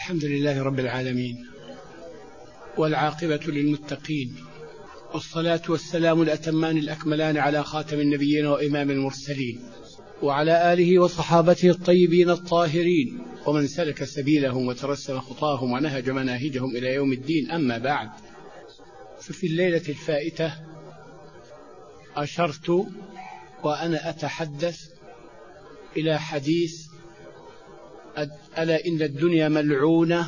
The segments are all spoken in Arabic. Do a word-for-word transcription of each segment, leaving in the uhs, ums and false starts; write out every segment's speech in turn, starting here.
الحمد لله رب العالمين، والعاقبة للمتقين، والصلاة والسلام الأتمان الأكملان على خاتم النبيين وإمام المرسلين، وعلى آله وصحابته الطيبين الطاهرين، ومن سلك سبيلهم وترسم خطاهم ونهج مناهجهم إلى يوم الدين. أما بعد، ففي الليلة الفائتة أشرت وأنا أتحدث إلى حديث: ألا إن الدنيا ملعونة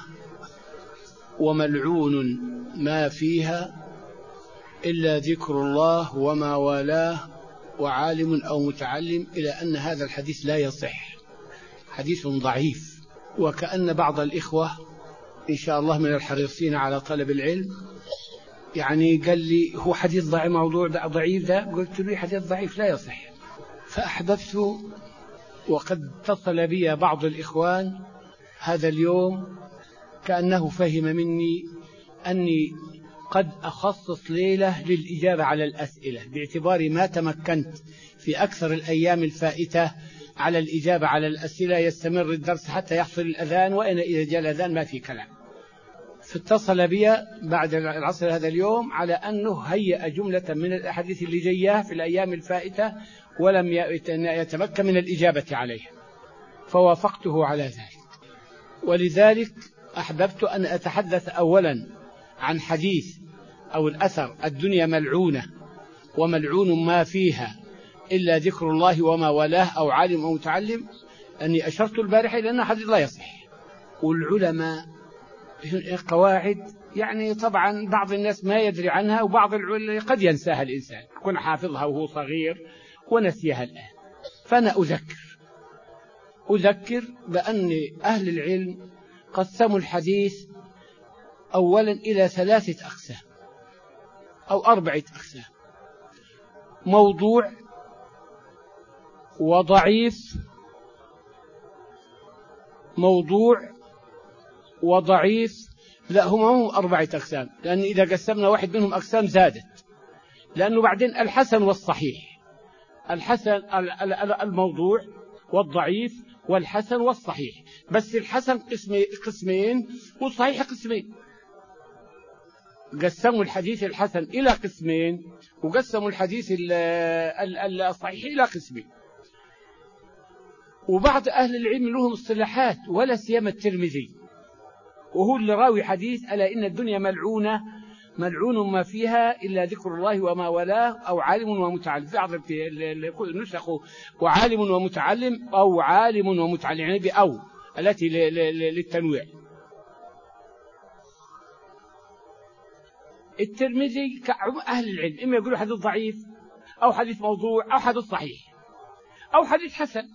وملعون ما فيها إلا ذكر الله وما والاه وعالم أو متعلم، إلى أن هذا الحديث لا يصح، حديث ضعيف. وكأن بعض الإخوة إن شاء الله من الحريصين على طلب العلم يعني قال لي: هو حديث ضعيف، موضوع ضعيف ده؟ قلت له: حديث ضعيف لا يصح. فأحببت، وقد اتصل بي بعض الإخوان هذا اليوم كأنه فهم مني أني قد أخصص ليلة للإجابة على الأسئلة، باعتبار ما تمكنت في أكثر الأيام الفائتة على الإجابة على الأسئلة. يستمر الدرس حتى يحصل الأذان، وإن إذا جاء الأذان ما في كلام. فاتصل بي بعد العصر هذا اليوم على أنه هيأ جملة من الأحاديث اللي جاية في الأيام الفائتة ولم يتمكن من الإجابة عليها، فوافقته على ذلك. ولذلك أحببت أن أتحدث أولا عن حديث أو الأثر: الدنيا ملعونة وملعون ما فيها إلا ذكر الله وما والاه أو عالم أو متعلم. أني أشرت البارحة إلى أنه حديث لا يصح. والعلماء قواعد يعني طبعا بعض الناس ما يدري عنها، وبعض العلماء قد ينساها الإنسان، يكون حافظها وهو صغير ونسيها الآن. فأنا أذكر أذكر بأن أهل العلم قسموا الحديث أولا إلى ثلاثة أقسام أو أربعة أقسام: موضوع وضعيف، موضوع وضعيف لا هم هم أربعة أقسام، لأن إذا قسمنا واحد منهم أقسام زادت، لأنه بعدين الحسن والصحيح. الحسن الموضوع والضعيف والحسن والصحيح، بس الحسن قسمين والصحيح قسمين. قسموا الحديث الحسن إلى قسمين، وقسموا الحديث الصحيح إلى قسمين. وبعض أهل العلم لهم اصطلاحات، ولا سيما الترمذي، وهو اللي راوي حديث: ألا إن الدنيا ملعونة ملعون ما فيها إلا ذكر الله وما والاه أو عالم ومتعلم. في بعض النسخ وعالم ومتعلم أو عالم ومتعلم، يعني بأو التي للتنويع. الترمذي أهل العلم إما يقولوا حديث ضعيف أو حديث موضوع أو حديث صحيح أو حديث حسن.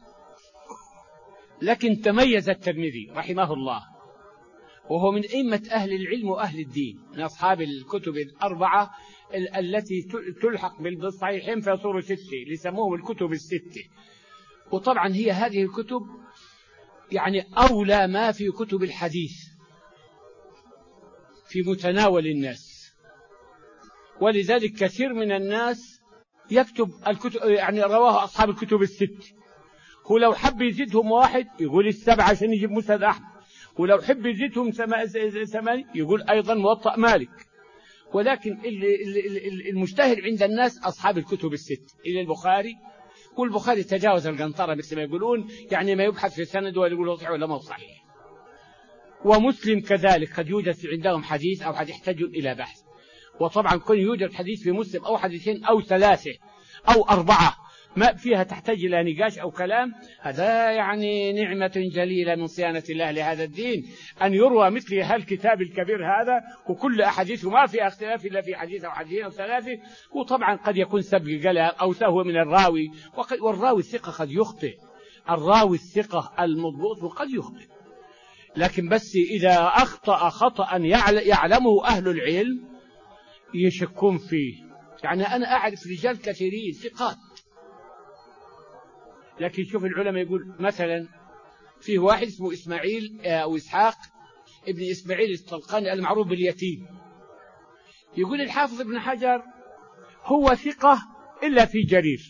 لكن تميز الترمذي رحمه الله، وهو من أئمة أهل العلم وأهل الدين، من أصحاب الكتب الأربعة التي تلحق بالصحيحين فيصوروا ستة، لسموهم الكتب الستة. وطبعا هي هذه الكتب يعني أولى ما في كتب الحديث في متناول الناس، ولذلك كثير من الناس يكتب الكتب يعني رواه أصحاب الكتب الستة، هو لو حب يزيدهم واحد يقول السبعة عشان يجيب مسند أحمد، ولو حب يزيدهم ثمانية يقول أيضا موطأ مالك. ولكن المجتهد عند الناس أصحاب الكتب الست إلى البخاري، والبخاري تجاوز القنطرة مثل ما يقولون، يعني ما يبحث في السند ولا يقول صحيح ولا ما صحيح. ومسلم كذلك قد يوجد عندهم حديث أو حديث يحتاج إلى بحث. وطبعا كل يوجد حديث في مسلم أو حديثين أو ثلاثة أو أربعة ما فيها تحتاج إلى نقاش أو كلام، هذا يعني نعمة جليلة من صيانة الله لهذا الدين، أن يروى مثل هالكتاب الكبير هذا وكل أحاديثه ما في اختلاف إلا في حديث أو حديثين أو ثلاثة. وطبعا قد يكون سبق قلم أو سهو من الراوي، والراوي الثقة قد يخطئ، الراوي الثقة المضبوط قد يخطئ، لكن بس إذا أخطأ خطأ يعلمه أهل العلم يشكون فيه. يعني أنا أعرف رجال كثيرين ثقات، لكن شوف العلماء يقول مثلا فيه واحد اسمه إسماعيل أو إسحاق ابن إسماعيل الطلقاني المعروف باليتيم، يقول الحافظ ابن حجر هو ثقة إلا في جرير،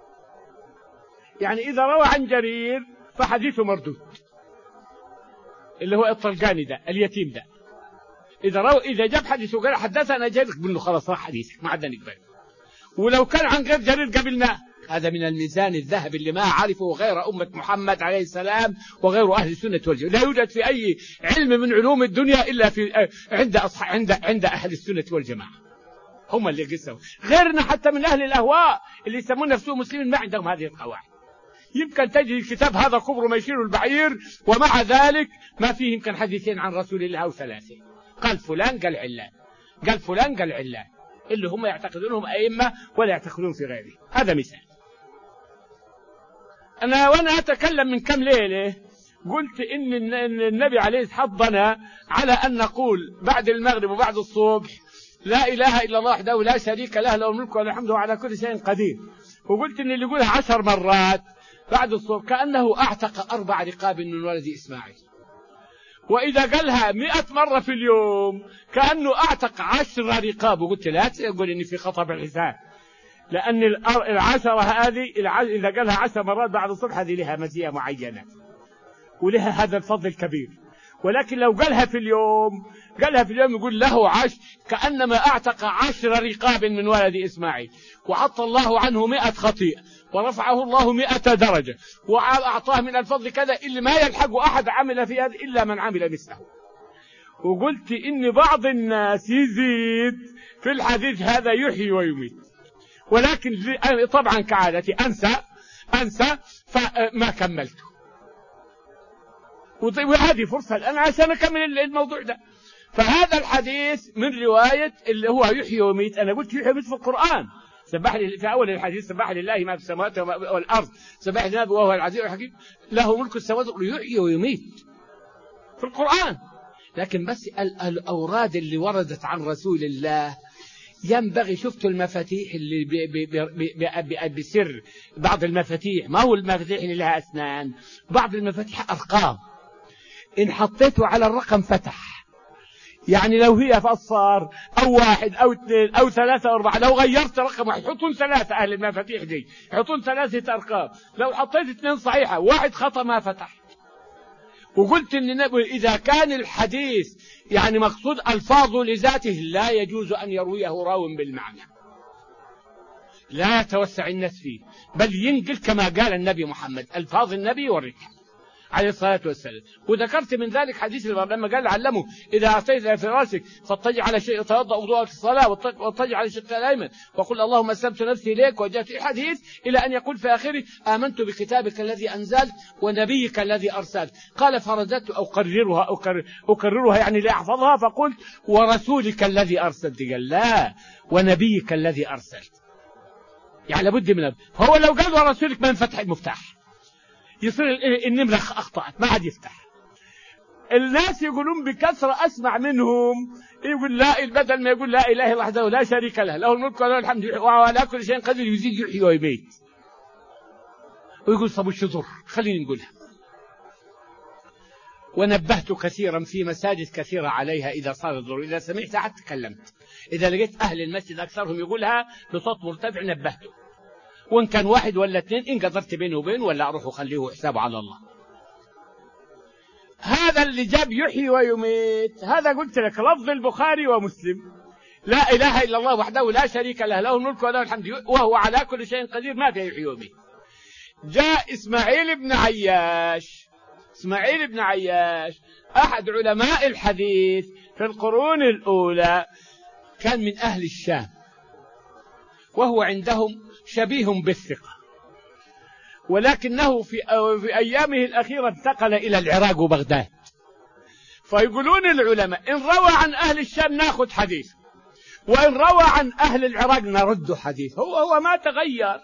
يعني إذا روى عن جرير فحديثه مردود. اللي هو الطلقاني ده اليتيم ده، إذا رو... إذا جاب حديث وقال حدثنا جرير قبل له خلاص راح حديثك ما عدنا نقبل. ولو كان عن غير جرير قبلناه. هذا من الميزان الذهبي اللي ما عرفه غير أمة محمد عليه السلام وغير أهل السنة والجماعة. لا يوجد في أي علم من علوم الدنيا إلا في عند أصح... عند عند أهل السنة والجماعة، هم اللي قسوا. غيرنا حتى من أهل الأهواء اللي يسمون نفسهم مسلمين ما عندهم هذه القواعد. يمكن تجد الكتاب هذا كبر ما يشير البعير، ومع ذلك ما فيه يمكن حديثين عن رسول الله أو ثلاثة. قال فلان قال علان، قال فلان قال علان، اللي هم يعتقدونهم أئمة ولا يعتقدون في غيره. هذا مثال. أنا وأنا أتكلم من كم ليلة قلت إن النبي عليه حضنا على أن نقول بعد المغرب وبعد الصبح لا إله إلا الله وحده لا شريك له له الملك وله الحمد وعلى كل شيء قدير. وقلت إن اللي يقولها عشر مرات بعد الصبح كأنه أعتق أربع رقاب من ولد إسماعيل. وإذا قالها مئة مرة في اليوم كأنه أعتق عشر رقاب. وقلت لا تقول إني في خطأ بالحساب، لأن العشرة هذه إذا قالها عشر مرات بعد الصبح هذه لها مزية معينة ولها هذا الفضل الكبير. ولكن لو قالها في اليوم قالها في اليوم يقول له عش كأنما أعتق عشر رقاب من ولد إسماعيل، وعطى الله عنه مئة خطيئة ورفعه الله مئة درجة وأعطاه من الفضل كذا اللي ما يلحق أحد عمل في هذا إلا من عمل مثله. وقلت إن بعض الناس يزيد في الحديث هذا يحيي ويميت، ولكن طبعا كعادتي أنسى أنسى فما كملته. وهذه فرصة الآن عشان أكمل الموضوع ده. فهذا الحديث من رواية اللي هو يحيي ويميت. أنا قلت يحيي ويميت في القرآن، سبح لي في أول الحديث سبح لله ما في السماوات والأرض سبح لله وهو العزيز الحكيم له ملك السماوات يحيي ويميت في القرآن. لكن بس الأوراد اللي وردت عن رسول الله ينبغي شفت المفاتيح اللي بسر. بعض المفاتيح ما هو المفاتيح اللي لها أسنان، بعض المفاتيح أرقام إن حطيته على الرقم فتح. يعني لو هي فصار أو واحد أو اثنين أو ثلاثة أو أربعة، لو غيرت رقم واحد يحطون ثلاثة. أهل المفاتيح دي يحطون ثلاثة أرقام، لو حطيت اثنين صحيحة واحد خطأ ما فتح. وقلت إن إذا كان الحديث يعني مقصود ألفاظه لذاته لا يجوز أن يرويه راو بالمعنى، لا يتوسع الناس فيه، بل ينقل كما قال النبي محمد ألفاظ النبي والركب عليه الصلاة والسلام. وذكرت من ذلك حديث لما قال علمه إذا أتيت في راسك فاضطجع على شيء توضأ وضوءك الصلاة واضطجع على الشق الأيمن وقل اللهم أسلمت نفسي إليك وجهت الحديث إلى أن يقول في آخره آمنت بكتابك الذي أنزلت ونبيك الذي أرسلت. قال فرددت أو أكررها أو أكررها يعني لأحفظها فقلت ورسولك الذي أرسلت. قال لا ونبيك الذي أرسلت، يعني لابد من. فهو لو قال ورسولك ما ينفتح المفتاح يصير النمرة أخطأت ما عاد يفتح. الناس يقولون بكثرة أسمع منهم يقول لا بدل ما يقول لا إله إلا وحده لا شريك له له الملك وله الحمد وعلى كل شيء قدير يزيد يحيي ويميت، ويقول طب وش ضر خليني نقولها. ونبهت كثيرا في مساجد كثيرة عليها إذا صار الضرورة، إذا سمعت أحد تكلمت، إذا لقيت أهل المسجد أكثرهم يقولها بصوت مرتفع نبهته، وإن كان واحد ولا اثنين إن قدرت بينه وبين ولا أروح وخليه حسابه على الله. هذا اللي جاب يحيي ويميت هذا قلت لك لفظ البخاري ومسلم لا إله إلا الله وحده لا شريك له له الملك وله الحمد وهو على كل شيء قدير ما في يحيي ويميت. جاء إسماعيل بن عياش إسماعيل بن عياش أحد علماء الحديث في القرون الأولى، كان من أهل الشام وهو عندهم شبيه بالثقة، ولكنه في في أيامه الأخيرة انتقل إلى العراق وبغداد. فيقولون العلماء إن روى عن أهل الشام ناخذ حديث، وإن روى عن أهل العراق نرد حديث. هو هو ما تغير،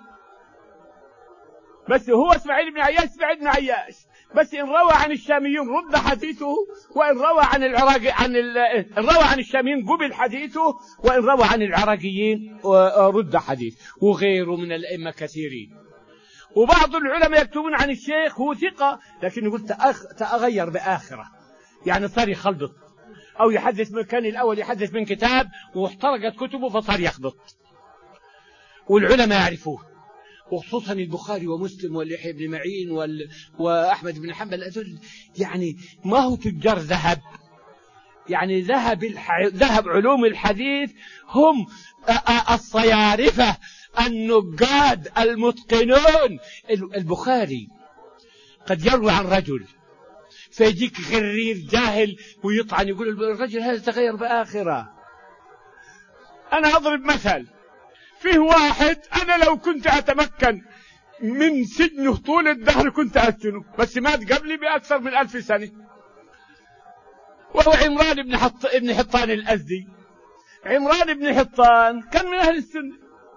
بس هو إسماعيل بن عياش إسماعيل بن عياش، بس إن روى عن الشاميين رد حديثه، وإن روى عن العراق عن ال... إن روى عن الشاميين قبل حديثه، وإن روى عن العراقيين رد حديث. وغيره من الأئمة كثيرين. وبعض العلماء يكتبون عن الشيخ هو ثقة لكن يقول تأخ... تأغير بآخرة، يعني صار يخلط أو يحدث من كان الأول يحدث من كتاب واحترقت كتبه فصار يخلط، والعلماء يعرفوه. وخصوصا البخاري ومسلم واليحيى بن معين وال... وأحمد بن حنبل أدل يعني ما هو تجار ذهب، يعني ذهب الح... ذهب علوم الحديث هم الصيارفة النقاد المتقنون. البخاري قد يروي عن رجل فيجيك غرير جاهل ويطعن يقول الرجل هذا تغير بآخرة. أنا أضرب مثل، فيه واحد أنا لو كنت أتمكن من سجنه طول الدهر كنت أسجنه، بس مات قبلي بأكثر من ألف سنة، وهو عمران بن حط... ابن حطان الأزدي. عمران بن حطان كان من أهل السنة،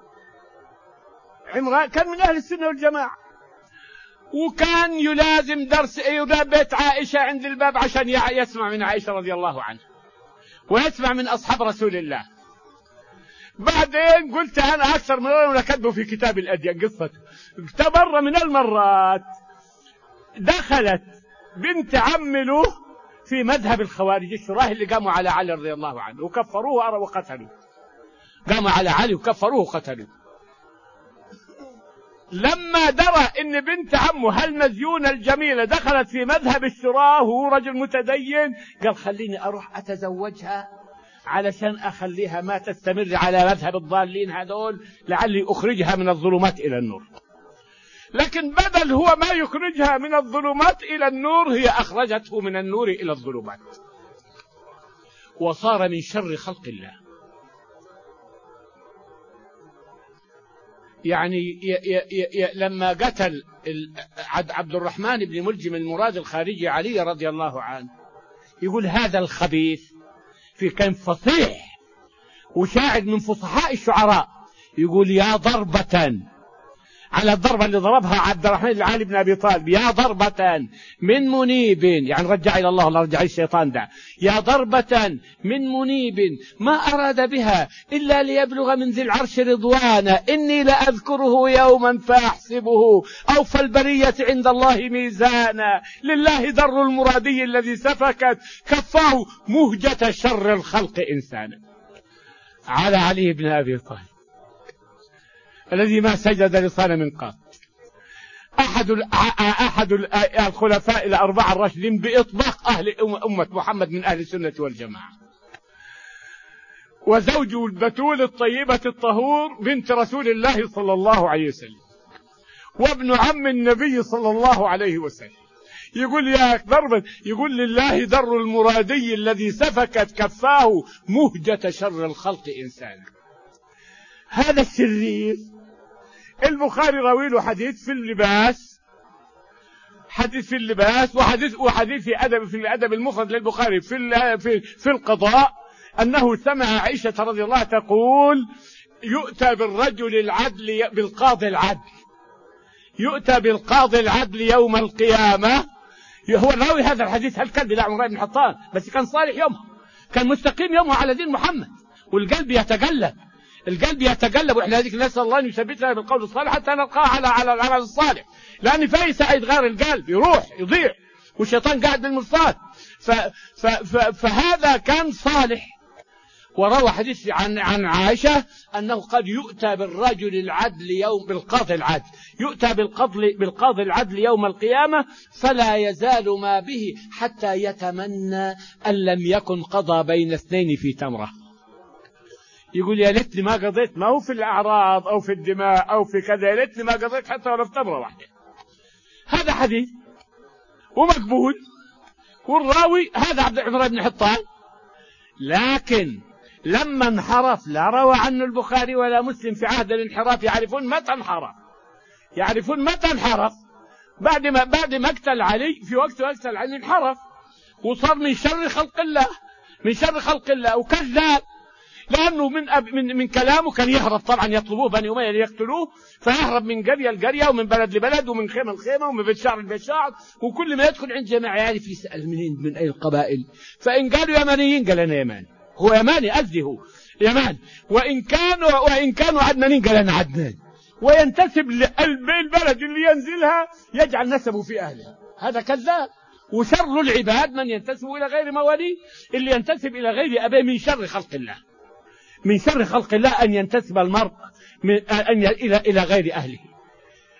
عمران كان من أهل السنة والجماعة، وكان يلازم درس يلازم بيت عائشة عند الباب عشان يسمع من عائشة رضي الله عنها ويسمع من أصحاب رسول الله. بعدين قلت أنا أكثر من مرة كتبه في كتاب الأديان قصته. مرة من المرات دخلت بنت عم له في مذهب الخوارج الشراه اللي قاموا على علي رضي الله عنه وكفروه وقتلوه، قاموا على علي وكفروه وقتلوه. لما درى ان بنت عمه هالمزيونة الجميلة دخلت في مذهب الشراه وهو رجل متدين، قال خليني اروح اتزوجها علشان اخليها ما تستمر على مذهب الضالين هذول، لعلي اخرجها من الظلمات الى النور. لكن بدل هو ما يخرجها من الظلمات الى النور، هي اخرجته من النور الى الظلمات، وصار من شر خلق الله. يعني ي ي ي لما قتل عبد الرحمن بن ملجم المراد الخارجي علي رضي الله عنه، يقول هذا الخبيث في كان فصيح وشاعر من فصحاء الشعراء، يقول يا ضربة على الضربة اللي ضربها عبد الرحمن العالي بن أبي طالب، يا ضربة من منيب، يعني رجع إلى الله، الله رجع الشيطان ده، يا ضربة من منيب ما أراد بها إلا ليبلغ من ذي العرش رضوانا، إني لأذكره يوما فأحسبه أوفى البرية عند الله ميزانا، لله در المرادي الذي سفكت كفاه مهجة شر الخلق إنسانا. على علي بن أبي طالب الذي ما سجد لصنم قط، أحد أحد الخلفاء الأربعة الراشدين بإطباق أهل أمة محمد من أهل السنة والجماعة، وزوجه البتول الطيبة الطهور بنت رسول الله صلى الله عليه وسلم، وابن عم النبي صلى الله عليه وسلم. يقول يا ضربة، يقول لله در المرادي الذي سفكت كفاه مهجة شر الخلق إنسانا. هذا الشرير البخاري راوي له حديث في اللباس، حديث في اللباس وحديث وحديث في أدب في الأدب المفرد للبخاري في في في القضاء، أنه سمع عائشة رضي الله تقول يؤتى بالرجل العدل بالقاضي العدل، يؤتى بالقاضي العدل يوم القيامة. هو الراوي هذا الحديث هالكلب لا عمران بن حطان، بس كان صالح يومها، كان مستقيم يومها على دين محمد، والقلب يتقلب، القلب يتقلب، واحنا هذيك نسال الله ان يثبتنا بالقول الصالح حتى نلقاه على على العمل الصالح، لان في ساعه يتغير القلب يروح يضيع والشيطان قاعد بالمرصاد. فهذا كان صالح. وروى حديث عن عن عائشه انه قد يؤتى بالرجل العدل يوم بالقاضي العدل، يؤتى بالقاضي بالقاضي العدل يوم القيامه فلا يزال ما به حتى يتمنى ان لم يكن قضى بين اثنين في تمره. يقول يا ليتني ما قضيت، ما هو في الأعراض أو في الدماء أو في كذا، يا ليتني ما قضيت حتى ولو في تمرة واحدة. هذا حديث ومقبول، والراوي هذا عبد الرحمن بن حطان. لكن لما انحرف لا روى عنه البخاري ولا مسلم في عهد الانحراف، يعرفون متى انحرف، يعرفون متى انحرف. بعد ما بعد مقتل علي في وقت مقتل علي انحرف وصار من شر خلق الله، من شر خلق الله وكذاب، لأنه من, أب من من كلامه كان يهرب. طبعا يطلبوه بني أمية ليقتلوه، فيهرب من قرية لقرية ومن بلد لبلد ومن خيمة لخيمة ومن بيت شعر لبيت شعر، وكل ما يدخل عند جماعة يعرف يسأل منين من أي القبائل، فإن قالوا يمانيين قال أنا يماني، هو يماني قصدي هو يماني، وإن كانوا وإن كانوا عدنانيين قال أنا عدناني، وينتسب للبلد اللي ينزلها يجعل نسبه في أهله. هذا كذاب. وشر العباد من ينتسب إلى غير مواليه، اللي ينتسب إلى غير أبيه من شر خلق الله، من شر خلق الله أن ينتسب المرء من أن إلى إلى غير أهله.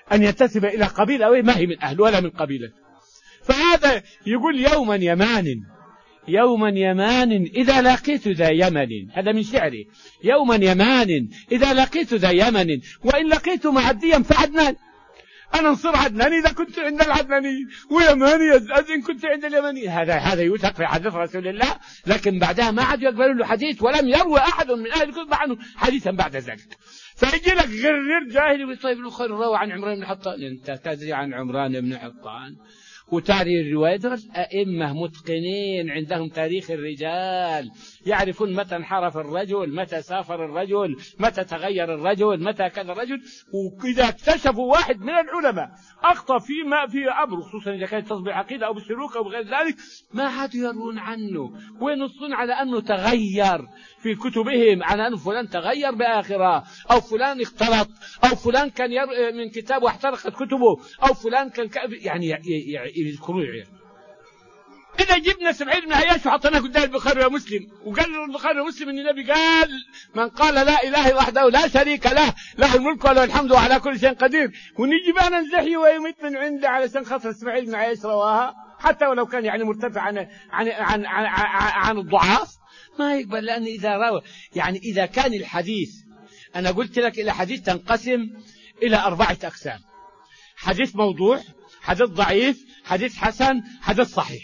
أن ينتسب إلى قبيلة ما هي من أهل ولا من قبيلة. فهذا يقول يوما يمان يوما يمان إذا لقيت ذا يمن، هذا من شعري، يوما يمان إذا لقيت ذا يمن وإن لقيت معديا فعدنان، أنا انصر عدنان إذا كنت عند العدناني ويماني إن كنت عند اليماني. هذا هذا يوثق في حديث رسول الله، لكن بعدها ما عاد يقبلوا له حديث، ولم يروي أحد من أهل الكتب عنه حديثا بعد ذلك. فيجي لك غير جاهل يقول طيب البخاري روى عن عمران بن حطان، أنت تدري عن عمران بن حطان وتاريخ الرواية؟ أئمة متقنين عندهم تاريخ الرجال، يعرفون متى انحرف الرجل، متى سافر الرجل، متى تغير الرجل، متى كان الرجل. وإذا اكتشفوا واحد من العلماء أخطأ فيما في أمر، خصوصا إذا كانت تصبح عقيدة أو بالسلوك أو بغير ذلك، ما عادوا يرون عنه وينصون على أنه تغير في كتبهم، على أن فلان تغير بآخرة، أو فلان اختلط، أو فلان كان من كتاب واحترقت كتبه، أو فلان كان يعني يذكرون يعني. إذا جبنا سبعين بن عياش وحطيناه قدام البخاري ومسلم وقال البخاري ومسلم أن النبي قال من قال لا إله إلا وحده لا شريك له له الملك وله الحمد وعلى كل شيء قدير، ونجي بقى ننزحي ويميت من عنده علشان خاطر اسماعيل بن عياش رواها، حتى ولو كان يعني مرتفع عن عن عن عن, عن الضعاف ما يقبل. لأن إذا روى يعني إذا كان الحديث، أنا قلت لك إلى حديث تنقسم إلى أربعة أقسام: حديث موضوع، حديث ضعيف، حديث حسن، حديث صحيح.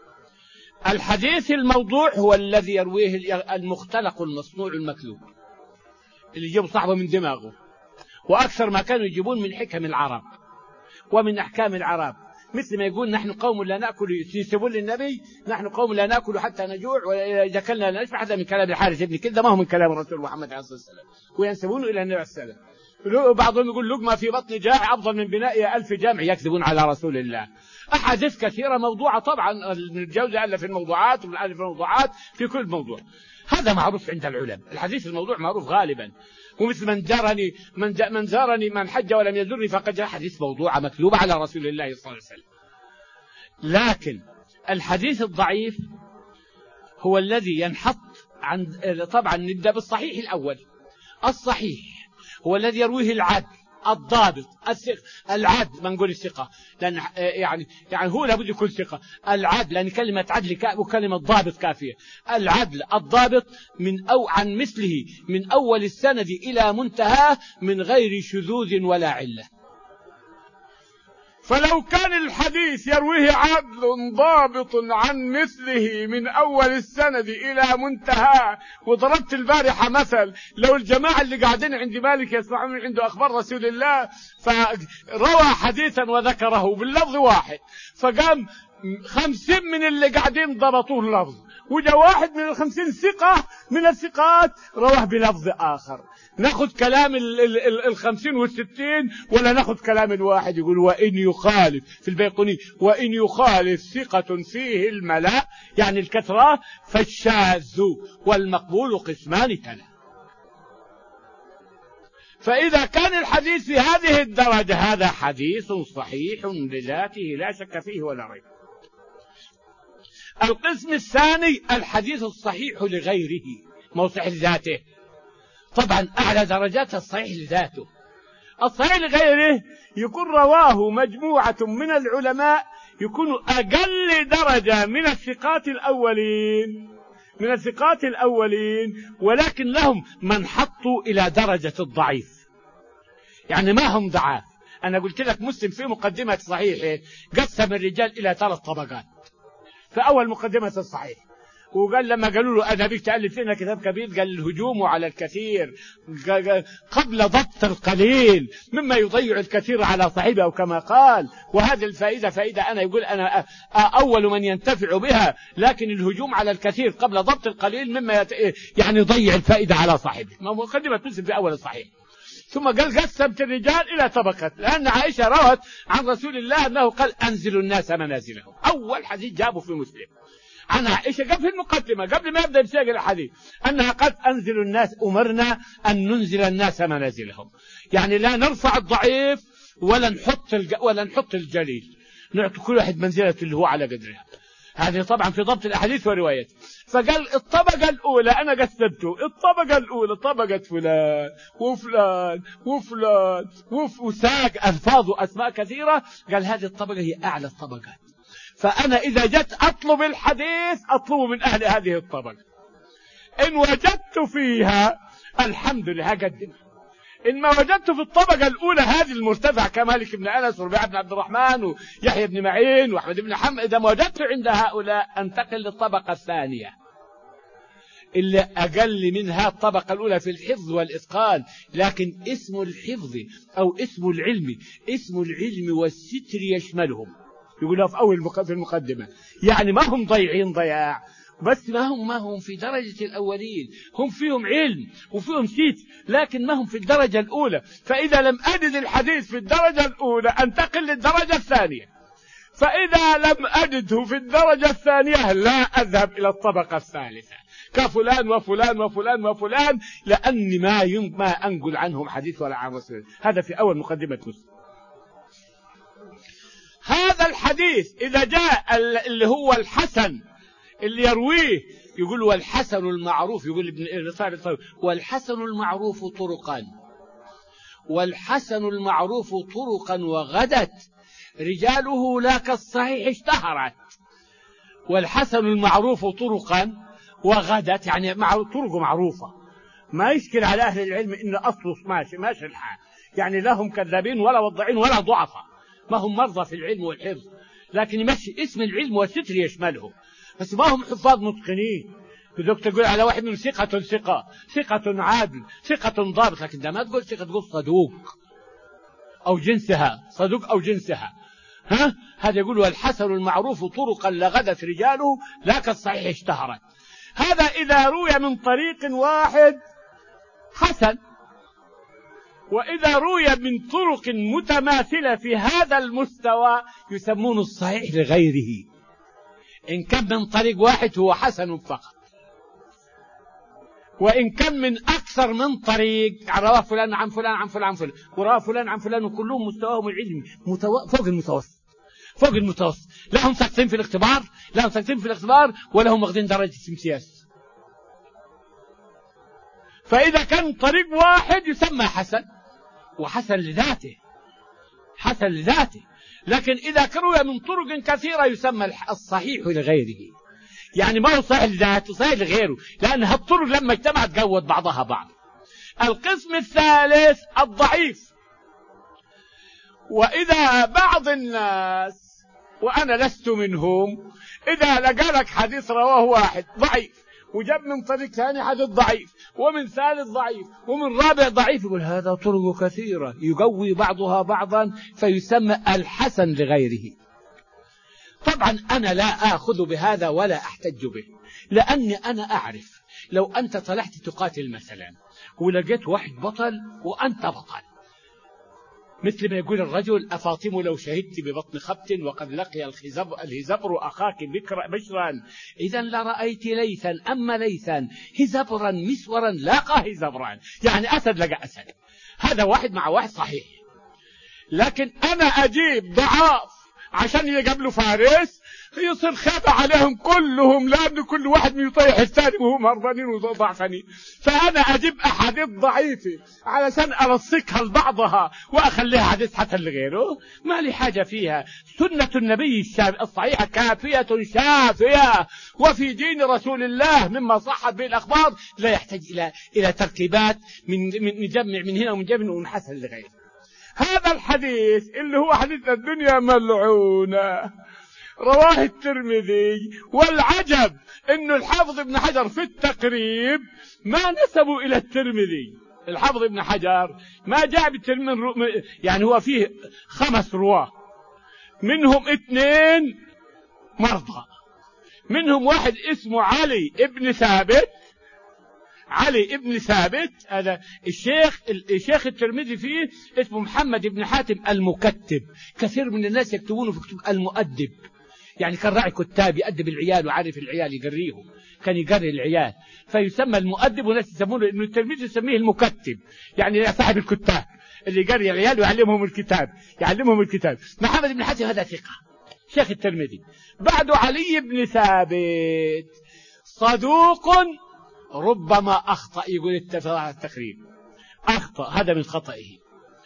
الحديث الموضوع هو الذي يرويه المختلق المصنوع المكذوب، اللي يجيب صاحبه من دماغه، وأكثر ما كانوا يجيبون من حكم العرب ومن أحكام العرب، مثل ما يقول نحن قوم لا نأكل، ينسبون للنبي نحن قوم لا نأكل حتى نجوع وإذا كلنا لا نشبع. هذا من كلام الحارث بن كلدة، ما هو من كلام الرسول محمد عليه الصلاة والسلام، وينسبونه إلى النبي عليه الصلاة والسلام. بعضهم يقول لقمة في بطن جائع أفضل من بناء ألف جامع، يكذبون على رسول الله. أحاديث كثيرة موضوعة طبعا، الجوزة ألف الموضوعات ومن ألف الموضوعات في كل موضوع، هذا معروف عند العلماء. الحديث الموضوع معروف غالبا، ومثل من زارني من, من زارني من حج ولم يزرني فقد جاء حديث موضوعة مكذوبة على رسول الله صلى الله عليه وسلم. لكن الحديث الضعيف هو الذي ينحط عن، طبعا نبدأ بالصحيح الأول. الصحيح هو الذي يرويه العدل الضابط الثقة، العدل ما نقول الثقة لأن يعني يعني هو لابد يكون ثقة، العدل لأن كلمة عدل وكلمة ضابط كافية. العدل الضابط من أو عن مثله من أول السند إلى منتهى من غير شذوذ ولا علة. فلو كان الحديث يرويه عدل ضابط عن مثله من أول السند إلى منتهى، وضربت البارحة مثل لو الجماعة اللي قاعدين عند مالك يسمعون عنده أخبار رسول الله فروى حديثا وذكره باللفظ واحد، فقام خمسين من اللي قاعدين ضبطوه اللفظ، وجاء واحد من الخمسين ثقة من الثقات رواه بلفظ آخر، ناخذ كلام الخمسين والستين ولا ناخذ كلام الواحد؟ يقول وإن يخالف في البيقوني وإن يخالف ثقة فيه الملا، يعني الكثرة، فالشاذ والمقبول قسمان تلا. فإذا كان الحديث في هذه الدرجة هذا حديث صحيح لذاته لا شك فيه ولا ريب. القسم الثاني الحديث الصحيح لغيره، ما هو صحيح لذاته، طبعا أعلى درجات الصحيح لذاته. الصحيح لغيره يكون رواه مجموعة من العلماء يكون أقل درجة من الثقات الأولين من الثقات الأولين ولكن لهم من حطوا إلى درجة الضعيف، يعني ما هم ضعاف. أنا قلت لك مسلم في مقدمة صحيحه قسم الرجال إلى ثلاث طبقات في أول مقدمة الصحيح، وقال لما قالوا له أنا بيك تألف لنا كتاب كبير قال الهجوم على الكثير قبل ضبط القليل مما يضيع الكثير على صاحبه، أو كما قال. وهذه الفائدة فائدة أنا يقول أنا أول من ينتفع بها، لكن الهجوم على الكثير قبل ضبط القليل مما يعني يضيع الفائدة على صاحبه. مقدمة مسلم في أول الصحيح. ثم قال قسمت الرجال إلى طبقات، لأن عائشة روت عن رسول الله أنه قال أنزلوا الناس منازلهم، أول حديث جابه في مسلم عن عائشة قبل في المقدمة قبل ما يبدأ يساق الحديث أنها قد أنزلوا الناس، أمرنا أن ننزل الناس منازلهم، يعني لا نرفع الضعيف ولا نحط ولا نحط الجليل، نعطي كل واحد منزلة اللي هو على قدرها. هذه طبعا في ضبط الأحاديث وروايته. فقال الطبقة الأولى أنا قسمته، الطبقة الأولى طبقة فلان وفلان وفلان وف... وساق ألفاظ وأسماء كثيرة، قال هذه الطبقة هي أعلى الطبقات، فأنا إذا جت أطلب الحديث أطلبه من أهل هذه الطبقة، إن وجدت فيها الحمد لله قدم، إن ما وجدت في الطبقة الأولى هذه المرتفع كمالك بن أنس وربيعة بن عبد الرحمن ويحيى بن معين وأحمد بن حنبل، إذا ما وجدت عند هؤلاء أنتقل للطبقة الثانية اللي أقل منها الطبقة الأولى في الحفظ والإتقان، لكن اسم الحفظ أو اسم العلم اسم العلم والستر يشملهم، يقولها في أول في المقدمة، يعني ما هم ضيعين ضياع، بس ما هم ما هم في درجة الأولين، هم فيهم علم وفيهم ستر، لكن ما هم في الدرجة الأولى. فإذا لم أجد الحديث في الدرجة الأولى أنتقل للدرجة الثانية، فإذا لم أجده في الدرجة الثانية لا أذهب إلى الطبقة الثالثة كفلان وفلان وفلان وفلان، لأني ما ما أنقل عنهم حديث ولا عن رسول. هذا في أول مقدمة مسلم. هذا الحديث إذا جاء اللي هو الحسن اللي يرويه يقول والحسن المعروف، يقول ابن الرسالة والحسن المعروف طرقا، والحسن المعروف طرقا وغدت رجاله لا كالصحيح اشتهرت. والحسن المعروف طرقا وغدت يعني طرقه معروفة، ما يشكل على أهل العلم إن أصله ماشي ماشي الحال، يعني لا هم كذابين ولا وضعين ولا ضعفاء، ما هم مرضى في العلم والحفظ، لكن يمشي اسم العلم والستر يشملهم، بس ما هم حفاظ متقنين. بدك تقول على واحد من ثقة ثقة ثقة عادل ثقة ضابط، لكن ده ما تقول ثقة، تقول صدوق أو جنسها صدوق أو جنسها. ها هذا يقول والحسن المعروف طرقا لغدت رجاله لا كالصحيح اشتهرت. هذا إذا روي من طريق واحد حسن، وإذا روي من طرق متماثلة في هذا المستوى يسمون الصحيح لغيره. إن كان من طريق واحد هو حسن فقط، وإن كان من أكثر من طريق رواه فلان عن فلان عن فلان عن فلان ورواه فلان عن فلان، وكلهم مستواهم العلمي متو... فوق المتوسط فوق المتوسط، لا هم ساقطين في الاختبار لا هم ساقطين في الاختبار ولا هم واخدين درجة امتياز. فإذا كان طريق واحد يسمى حسن، وحسن لذاته حسن لذاته، لكن إذا كروي من طرق كثيرة يسمى الصحيح لغيره، يعني ما هو صحيح لذاته صحيح لغيره، لأن هالطرق لما اجتمعت قوت بعضها بعض. القسم الثالث الضعيف، وإذا بعض الناس وأنا لست منهم إذا لقالك حديث رواه واحد ضعيف وجاب من طريق ثاني حديث ضعيف ومن ثالث ضعيف ومن رابع ضعيف، يقول هذا طرق كثيرة يقوي بعضها بعضا فيسمى الحسن لغيره. طبعا أنا لا آخذ بهذا ولا أحتج به، لأني أنا أعرف لو أنت طلعت تقاتل مثلا ولقيت واحد بطل وأنت بطل، مثل ما يقول الرجل أفاطم لو شهدت ببطن خبت وقد لقي الهزبر أخاك بشرا إذا لرأيت ليثا أما ليثا هزبرا مسورا لاقى هزبرا، يعني أسد لقى أسد. هذا واحد مع واحد صحيح، لكن أنا أجيب ضعاف عشان يقابلوا فارس يصير خابع عليهم كلهم، لأن كل واحد من يطيح الثاني وهم هربانين وضعفانين. فأنا أجيب أحاديث ضعيفة علشان ألصقها لبعضها وأخليها حديث حسن لغيره، ما لي حاجة فيها. سنة النبي الصحيحة كافية شافية، وفي دين رسول الله مما صحت به الأخبار لا يحتاج إلى إلى ترتيبات من من نجمع من هنا ومن جبن ونحسن لغيره. هذا الحديث اللي هو حديث الدنيا ملعونة رواه الترمذي، والعجب انه الحافظ ابن حجر في التقريب ما نسبوا الى الترمذي. الحافظ ابن حجر ما جاء بالترمذي، يعني هو فيه خمس رواه منهم اثنين مرضى، منهم واحد اسمه علي ابن ثابت علي ابن ثابت هذا الشيخ الشيخ الترمذي فيه اسمه محمد ابن حاتم المكتب، كثير من الناس يكتبونه في كتب المؤدب، يعني كان راعي كتاب يأدب العيال وعارف العيال يقريهم، كان يقري العيال فيسمى المؤدب، وناس يسمونه انه الترمذي يسميه المكتب، يعني صاحب الكتاب اللي يقري العيال ويعلمهم الكتاب يعلمهم الكتاب. محمد بن حاتم هذا ثقة شيخ الترمذي. بعد علي بن ثابت صدوق ربما أخطأ، يقول التقريب أخطأ، هذا من خطئه.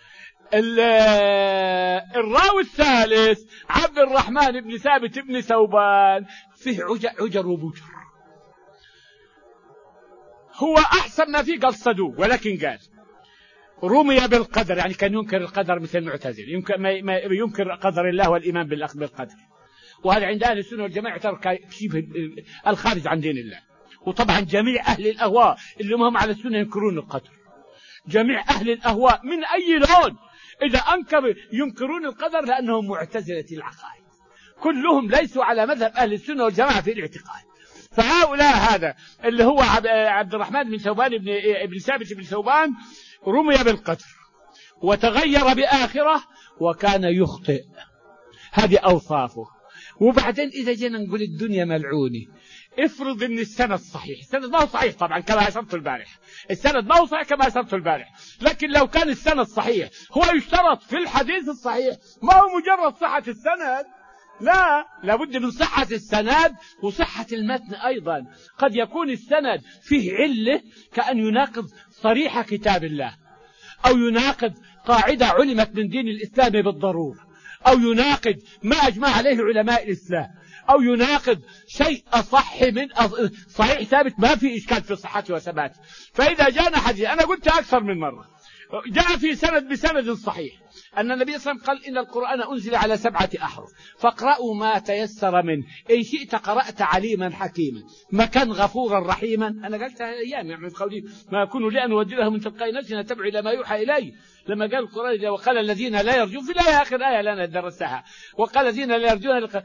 الراوي الثالث عبد الرحمن بن ثابت بن ثوبان فيه عجر وبجر، هو أحسن ما فيه قال صدوق، ولكن قال رمي بالقدر، يعني كان ينكر القدر مثل المعتزلة، يمكن ما ينكر قدر الله والإيمان بالقدر، وهذا عند أهل السنة والجماعة يعتبر شبه الخارج عن دين الله. وطبعا جميع أهل الأهواء اللي هم على السنة ينكرون القدر، جميع أهل الأهواء من أي لون إذا أنكروا ينكرون القدر لأنهم معتزلة العقائد، كلهم ليسوا على مذهب أهل السنة والجماعة في الاعتقاد. فهؤلاء هذا اللي هو عبد الرحمن بن ثوبان بن ابن ثابت بن ثوبان رمي بالقدر وتغير بآخرة وكان يخطئ، هذه أوصافه. وبعدين إذا جينا نقول الدنيا ملعونة، افرض ان السند صحيح، السند ما هو صحيح طبعا كما أشرت البارح، السند ما هو صحيح كما أشرت البارح، لكن لو كان السند صحيح، هو يشترط في الحديث الصحيح ما هو مجرد صحة السند، لا، لابد من صحة السند وصحة المتن أيضا. قد يكون السند فيه علة كأن يناقض صريح كتاب الله، أو يناقض قاعدة علمت من دين الإسلام بالضرورة، أو يناقض ما أجمع عليه علماء الإسلام، أو يناقض شيء أصح من صحيح ثابت ما في إشكال في صحته وثباته. فإذا جاءنا حديث، أنا قلت أكثر من مرة، جاء في سند بسند صحيح أن النبي صلى الله عليه وسلم قال إن القرآن أنزل على سبعة أحرف فاقرأوا ما تيسر منه، إن شئت قرأت عليما حكيما ما كان غفورا رحيما. أنا قلتها أيام يعني قولي ما يكون لي أن أودله من تلقاء نفسي نتبع إلى ما يوحى إلي. لما قال القرآن وقال الذين لا يرجون في الآية آخر آية لنا درستها، وقال الذين لا يرجون لق...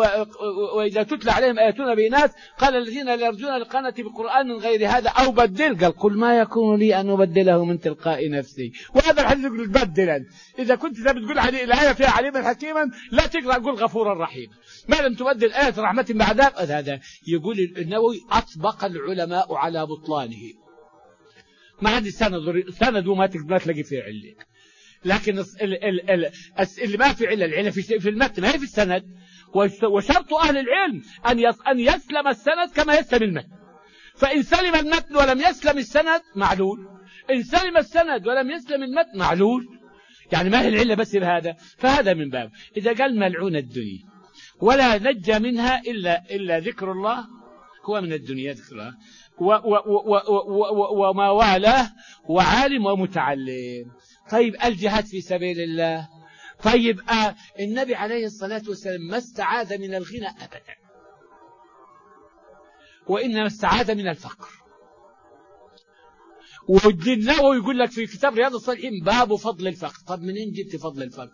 وإذا تتلى عليهم آياتنا بينات قال الذين لا يرجون لقنة بقرآن غير هذا أو بدل، قال قل ما يكون لي أن أبدله من تلقاء نفسي. وهذا الحديث يقول بدلا، إذا كنت تقول علي الآية فيها عليما حكيما لا تقرأ قل غفورا رحيما، ما لم تبدل آية رحمة بعذاب. هذا يقول النووي أطبق العلماء على بطلانه، ما عندي سند سند وما تلاقي فيه علة، لكن ال ال ال اللي ما في علة، العلة في في المتن ما هي في السند. وشرط أهل العلم أن أن يسلم السند كما يسلم المتن، فإن سلم المتن ولم يسلم السند معلول، إن سلم السند ولم يسلم المتن معلول، يعني ما هي العلة بس بهذا. فهذا من باب إذا قال ملعون الدنيا ولا نجى منها إلا إلا ذكر الله، هو من الدنيا ذكر الله وما والاه وعالم ومتعلم. طيب الجهاد في سبيل الله، طيب آه النبي عليه الصلاة والسلام ما استعاذ من الغنى أبدا، وإنما استعاذ من الفقر. والنووي يقول لك في كتاب رياض الصالحين باب فضل الفقر. طب منين جبت فضل الفقر؟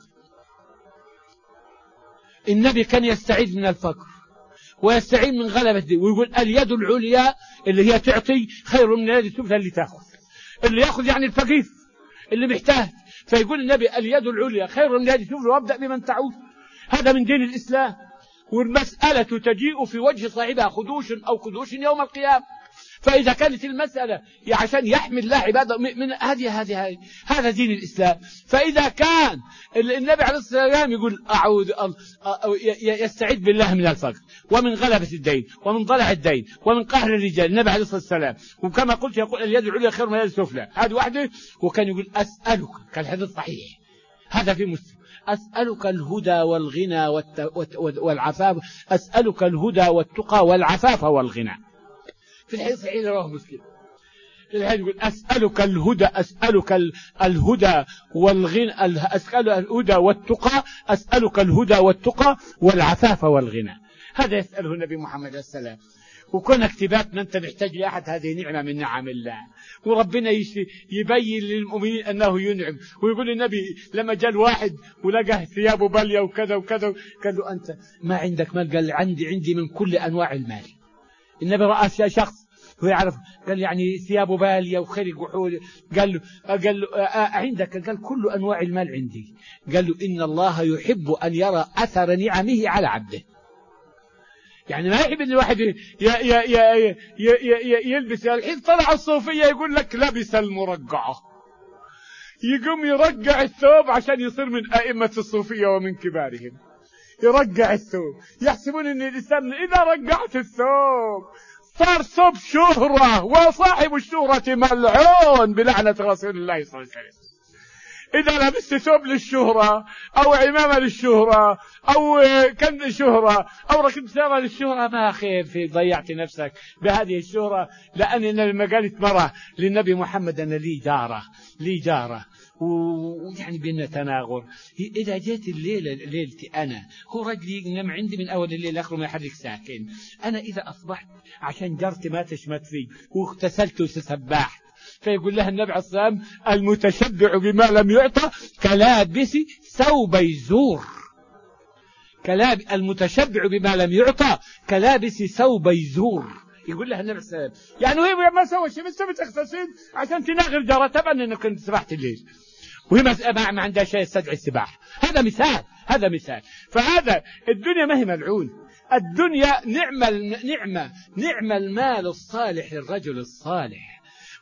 النبي كان يستعيذ من الفقر ويستعين من غلبة الدين، ويقول اليد العليا اللي هي تعطي خير من اليد السفلى اللي تأخذ، اللي يأخذ يعني الفقير اللي محتاج. فيقول النبي اليد العليا خير من اليد السفلى وابدأ بمن تعود. هذا من دين الإسلام، والمسألة تجيء في وجه صاحبها خدوش أو خدوش يوم القيامة. فإذا كانت المسألة عشان يحمي الله عباده من هذه هذه هذا دين الإسلام. فإذا كان النبي عليه الصلاة والسلام يقول أعوذ يستعيذ بالله من الفقر ومن غلبة الدين ومن ضلع الدين ومن قهر الرجال، النبي عليه الصلاة والسلام. وكما قلت يقول اليد العليا خير من اليد السفلى، هذه واحدة. وكان يقول أسألك كالحديث صحيح هذا في مسلم، أسألك الهدى والغنى والعفاف، أسألك الهدى والتقى والعفاف والغنى. في الحديث الصحيح رواه مسلم، في الحديث يقول أسألك الهدى، أسألك الهدى والغنى، أسألك الهدى والتقى، أسألك الهدى والتقى والعفاف والغنى. هذا يسأله النبي محمد عليه السلام. وكون اكتباتنا أنت محتاج لأحد، هذه نعمة من نعم الله. وربنا يبين للمؤمنين أنه ينعم. ويقول النبي لما جاء الواحد ولقاه ثيابه بالية وكذا وكذا، قال له أنت ما عندك مال؟ قال عندي عندي من كل أنواع المال. النبي رأى شخص هو يعرف، قال يعني ثيابه بالية وخرق وحول، قال له قال له عندك؟ قال كل أنواع المال عندي. قال له إن الله يحب أن يرى أثر نعمه على عبده. يعني ما يحب ان الواحد ي ي ي ي يلبس. الحين طلع الصوفية يقول لك لبس المرقعة، يقوم يرقع الثوب عشان يصير من أئمة الصوفية ومن كبارهم. يرجع الثوب. يحسبون ان الانسان اذا رجعت الثوب صار ثوب شهرة، وصاحب الشهرة ملعون بلعنة رسول الله صلى الله عليه وسلم. إذا لبست ثوب للشهرة أو عمامة للشهرة أو كنز شهرة أو ركبت سيارة للشهرة، ما خير في ضيعت نفسك بهذه الشهرة. لأن لما قالت مرة للنبي محمد أنا لي جارة لي جارة ويعني بيننا تناغر، إذا جيت الليلة ليلتي أنا هو رجلي ينام عندي من أول الليل آخره ما يحرك ساكن، أنا إذا أصبحت عشان جارتي ما تشمت فيه واغتسلت وتسبحت، فيقول لها النبي عليه الصلاة والسلام المتشبع بما لم يعطى كلابس ثوب يزور. كلاب المتشبع بما لم يعطى كلابس ثوب يزور، يقول لها النبي عليه الصلاة والسلام يعني وهي ما سوى شيء بس بتغتسل عشان تناغر جارتها بأن انك كنت سبحت الليل وهي ما عندها شيء يستدعي السباحة. هذا مثال هذا مثال. فهذا الدنيا ما هي ملعون، الدنيا نعمة نعمة نعمة المال الصالح للرجل الصالح.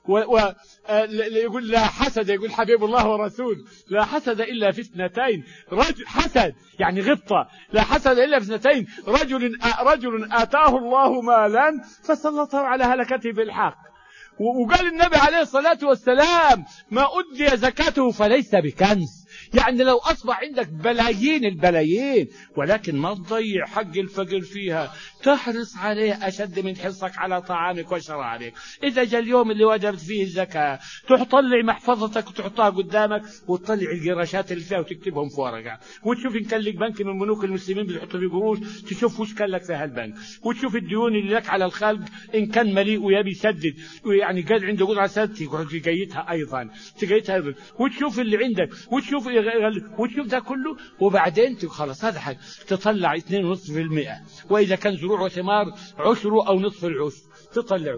ويقول لا حسد، يقول حبيب الله ورسول لا حسد إلا في اثنتين، رجل حسد يعني غبطة، لا حسد إلا في اثنتين، رجل رجل آتاه الله مالا فسلطه على هلكته بالحق. وقال النبي عليه الصلاة والسلام ما أدي زكاته فليس بكنز، يعني لو أصبح عندك بلايين البلايين ولكن ما تضيع حق الفقر فيها، تحرص عليه أشد من حرصك على طعامك وشرابك. إذا جاء اليوم اللي وجبت فيه الزكاة تطلع محفظتك وتحطها قدامك وتطلع القراشات اللي فيها وتكتبهم في ورقة، وتشوف إن كان لك بنك من بنوك المسلمين بيحطوا فيه قروش، تشوف وش كان لك في هالبنك، وتشوف الديون اللي لك على الخلق إن كان مليء ويبي يسدد يعني قال عنده قدرة سدد يقعد تقيتها أيضا تقيتها أيضا، وتشوف اللي عندك وتشوف وتشوف ده كله، وبعدين خلاص هذا حاجة تطلع اثنين ونصف في المئة، وإذا كان زروع وثمار عشره أو نصف العشر تطلع.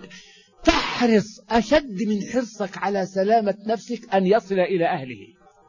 تحرص أشد من حرصك على سلامة نفسك أن يصل إلى أهله.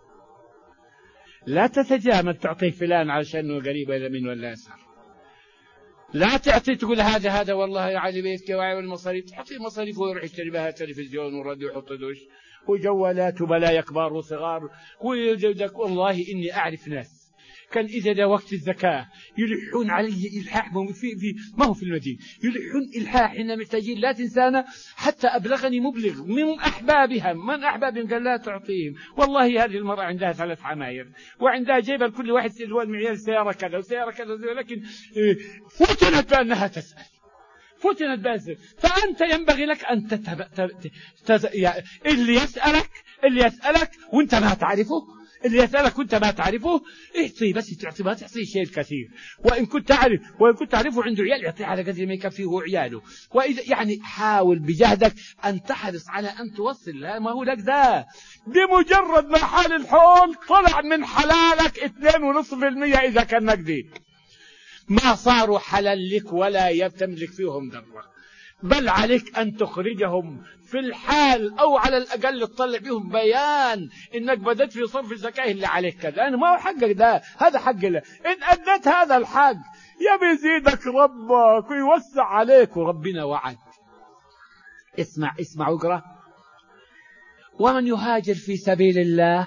لا تتجامل تعطيه فلان علشان قريب إلى من ولا يسار، لا تعطي تقول هذا هذا والله يا علي بيت كواعي والمصاريف، تعطيه مصاريف ويروح يشتري بها تلفزيون وراديو ويحط دوش وجوالات وبلايا كبار وصغار ويجدك. والله إني أعرف ناس كان إذا ده وقت الزكاة يلحون علي إلحاح في في ما هو في المدينة يلحون إلحاح إن محتاجين لا تنسانا، حتى أبلغني مبلغ من أحبابها من أحبابهم قال لا تعطيهم. والله هذه المرأة عندها ثلاث عماير وعندها جيبة لكل واحد هو المعيار سيارة كذا وسيارة كذا، لكن فتنت بأنها تسأل فتنت بأسر. فأنت ينبغي لك أن تتب... تت... يعني اللي يسألك اللي يسألك وانت ما تعرفه اللي يسألك وانت ما تعرفه اعطيه، بس تعطيه ما تعطيه شيء كثير. وإن كنت تعرف وإن كنت تعرفه عنده عيال يعطيه على قدر ما يكفيه عياله. وإذا يعني حاول بجهدك أن تحرص على أن توصل لا ما هو لك ده بمجرد ما حال الحول طلع من حلالك اثنين ونصف المية إذا كان نقدي ما صاروا حلال لك ولا يتملك فيهم ذرة، بل عليك أن تخرجهم في الحال أو على الأقل تطلع بهم بيان إنك بدأت في صرف الزكاة اللي عليك كذا، لأنه ما هو حقك ده، هذا حق الله. إن أدت هذا الحق يبي يزيدك ربك ويوسع عليك، وربنا وعد. اسمع اسمع واقرأ. ومن يهاجر في سبيل الله،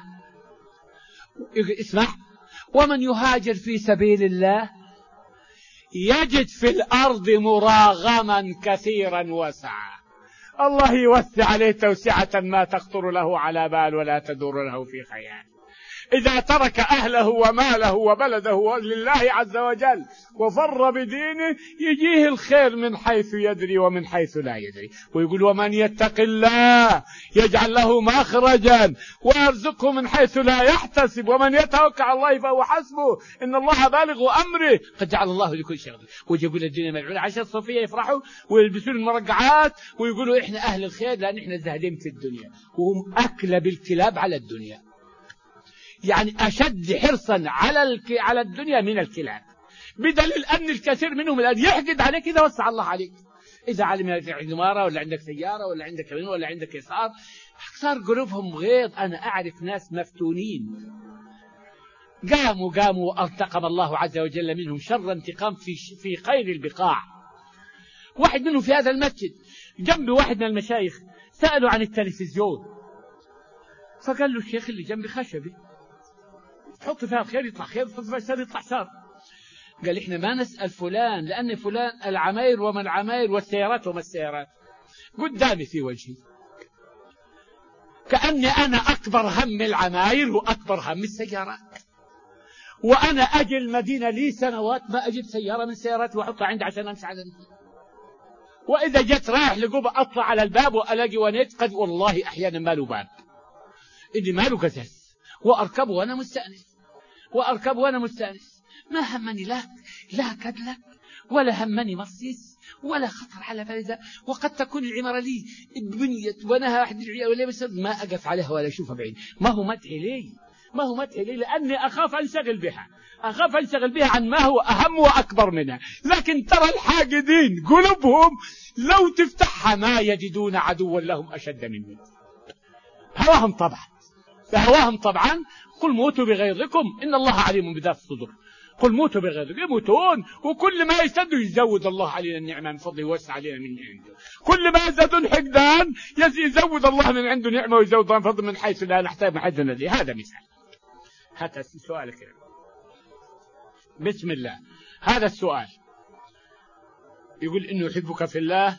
اسمع، ومن يهاجر في سبيل الله يجد في الأرض مراغما كثيرا وسعا. الله يوسع عليه توسعة ما تخطر له على بال ولا تدور له في خيال. إذا ترك أهله وماله وبلده لله عز وجل وفر بدينه يجيه الخير من حيث يدري ومن حيث لا يدري. ويقول ومن يتق الله يجعل له مخرجا ويرزقه من حيث لا يحتسب ومن يتوكل على الله فهو حسبه إن الله بالغ أمره قد جعل الله لكل شيء. ويقول الدنيا ملعونة عشان الصوفية يفرحوا ويلبسون المرقعات ويقولوا إحنا أهل الخير لأن إحنا زاهدين في الدنيا، وهم أكل بالكلاب على الدنيا، يعني أشد حرصا على الك... على الدنيا من الكلاب، بدليل أن الكثير منهم الآن يحقد عليك إذا وسع الله عليك. إذا علم عندك عمارة ولا عندك سيارة ولا عندك كمين ولا عندك يسار صار قلوبهم غيظ. أنا أعرف ناس مفتونين قاموا قاموا وانتقم الله عز وجل منهم شر انتقام في في خير البقاع. واحد منهم في هذا المسجد جنب واحد من المشايخ سألوا عن التلفزيون، فقال له الشيخ اللي جنبي خشبي تحط فيها الخير يطلع خير، تحط فيها الشر يطلع شر. قال إحنا ما نسأل فلان لأن فلان العماير وما العماير والسيارات وما السيارات قدامي في وجهي، كأني أنا أكبر هم العماير وأكبر هم السيارات، وأنا أجي المدينة لي سنوات ما أجيب سيارة من سيارات وأحطها عندي عشان أمشي على المدينة، وإذا جت رايح لقوبة أطلع على الباب وألاقي ونيت قد والله أحيانا ما له باب إني ما له قزاز، وأركب وأنا مستأنس وأركب وأنا مستأنس، ما همني لا لا كدلك ولا همني مصيص ولا خطر على بالي، وقد تكون العمارة لي بنيت ونها أحد العيال ولا بس ما أقف عليها ولا أشوفها بعيد، ما هو مدعي لي ما هو مدعي لي لأني أخاف أنشغل بها أخاف أنشغل بها عن ما هو أهم وأكبر منها. لكن ترى الحاقدين قلوبهم لو تفتحها ما يجدون عدوا لهم أشد مني. هواهم طبعا هواهم طبعا قل موتوا بغيظكم إن الله عليم بذات الصدور، قل موتوا بغيظكم يموتون، وكل ما يزدادوا يزود الله علينا النعمة من فضله ويوسع علينا من عنده، كل ما يزدادون حقدان يزود الله من عنده نعمة ويزود من فضله من حيث لا نحتاج من حيث ندري. هذا مثال. هذا سؤالك بسم الله. هذا السؤال يقول إنه يحبك في الله،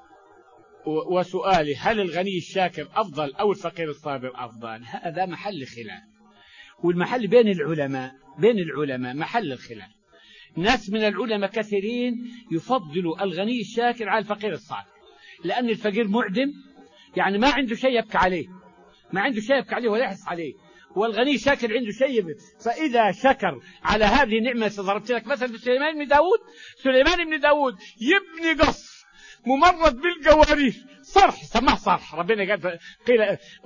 وسؤالي هل الغني الشاكر أفضل أو الفقير الصابر أفضل؟ هذا محل خلاف، والمحل بين العلماء بين العلماء محل الخلاف. ناس من العلماء كثيرين يفضلوا الغني الشاكر على الفقير الصابر، لأن الفقير معدم يعني ما عنده شيء يبكي عليه ما عنده شيء يبكي عليه ولا يحس عليه، والغني شاكر عنده شيء. فإذا شكر على هذه النعمة ضربت لك مثل سليمان بن داود سليمان بن داود يبني قصر ممرض بالقوارير، صرح سماه صرح، ربنا قال قيل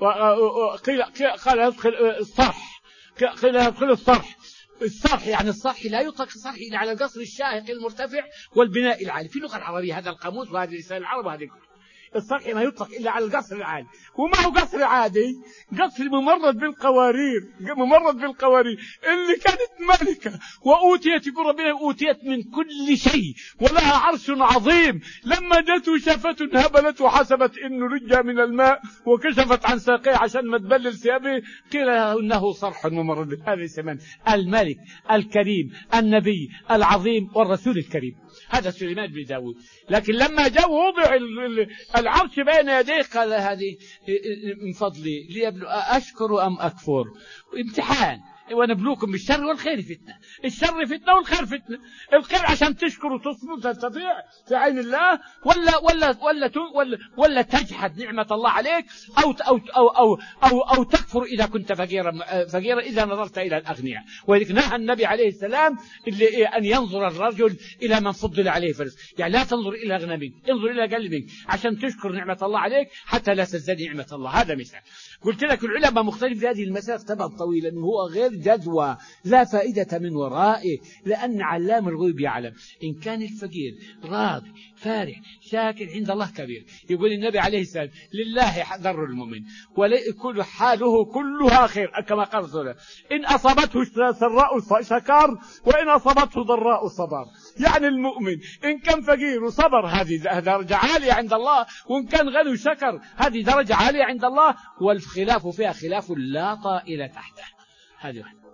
قيل قال ادخل الصرح قيل ادخل الصرح. الصرح يعني الصرح لا يطلق الصرح إلا على القصر الشاهق المرتفع والبناء العالي في اللغة العربية، هذا القاموس وهذه لسان العرب وهذه الصرح ما يطلق إلا على القصر العادي، وما هو قصر عادي، قصر ممرض بالقوارير ممرض بالقوارير اللي كانت ملكة وأوتيت يقول ربنا أوتيت من كل شيء ولها عرش عظيم، لما جت وشافته انهبلت وحسبت إنه رجع من الماء وكشفت عن ساقيه عشان ما تبلل ثيابه، قيل إنه صرح ممرض. هذا يسمى الملك الكريم النبي العظيم والرسول الكريم، هذا سليمان بن داود. لكن لما جاء ووضع العرش بين يديه قال هذه من فضلي ليبلو أشكر أم أكفر، امتحان، ونبلوكم بالشر والخير فتنة، الشر فتنة والخير فتنة، الخير عشان تشكر وتصبر تستطيع في عين الله ولا ولا ولا ولا, ولا تجحد نعمة الله عليك أو أو أو أو أو, أو تكفر إذا كنت فقيرا فقيرا إذا نظرت إلى الأغنياء. ولذلك نهى النبي عليه السلام اللي أن ينظر الرجل إلى من فضل عليه فرز، يعني لا تنظر إلى أغنى منك، انظر إلى قلبك عشان تشكر نعمة الله عليك حتى لا تزداد نعمة الله. هذا مثال. قلت لك العلماء مختلف في هذه المسألة طبعا طويلا، إنه هو غير جدوى لا فائدة من ورائه، لأن علام الغيب يعلم. إن كان الفقير راضي فارح شاكر عند الله كبير. يقول النبي عليه السلام لله ضر المؤمن وكل حاله كلها خير كما قال رسول الله، إن أصابته سراء شكر وإن أصابته ضراء صبر. يعني المؤمن إن كان فقير وصبر هذه درجة عالية عند الله، وإن كان غني وشكر هذه درجة عالية عند الله، والخلاف فيها خلاف لا طائل تحته. هذه واحدة.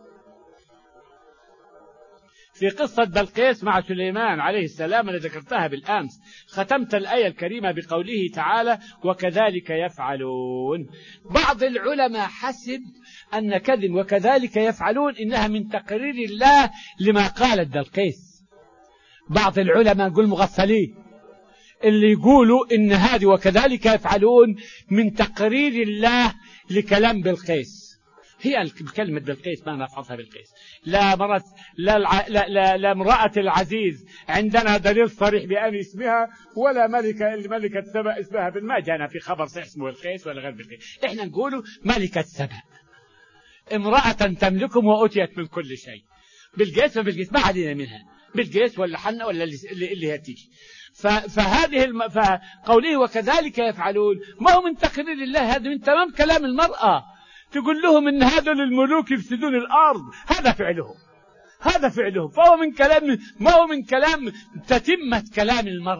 في قصة بلقيس مع سليمان عليه السلام اللي ذكرتها بالأمس، ختمت الآية الكريمة بقوله تعالى وكذلك يفعلون. بعض العلماء حسب أن كذب وكذلك يفعلون إنها من تقرير الله لما قالت بلقيس. بعض العلماء يقول مغفلين اللي يقولوا إن هذه وكذلك يفعلون من تقرير الله لكلام بلقيس. هي كلمة بلقيس ما نفعلها بلقيس، لا مرت لا, الع... لا, لا, لا امرأة العزيز عندنا دليل صريح بأن اسمها، ولا ملكة ملكة سبأ اسمها، ما جانا في خبر صحيح اسمه بلقيس ولا غير بلقيس. احنا نقوله ملكة سبأ، امرأة تملكهم وأتيت من كل شيء. بلقيس وبلقيس ما علينا منها، بلقيس ولا حنة ولا اللي, اللي هتيجي. فهذه الم... فقوله وكذلك يفعلون ما هو من تقرير الله، هذا من تمام كلام المرأة. تقول لهم إن هذا للملوك يفسدون الأرض، هذا فعلهم هذا فعلهم فهو من كلام ما هو من كلام تتمة كلام المرأة.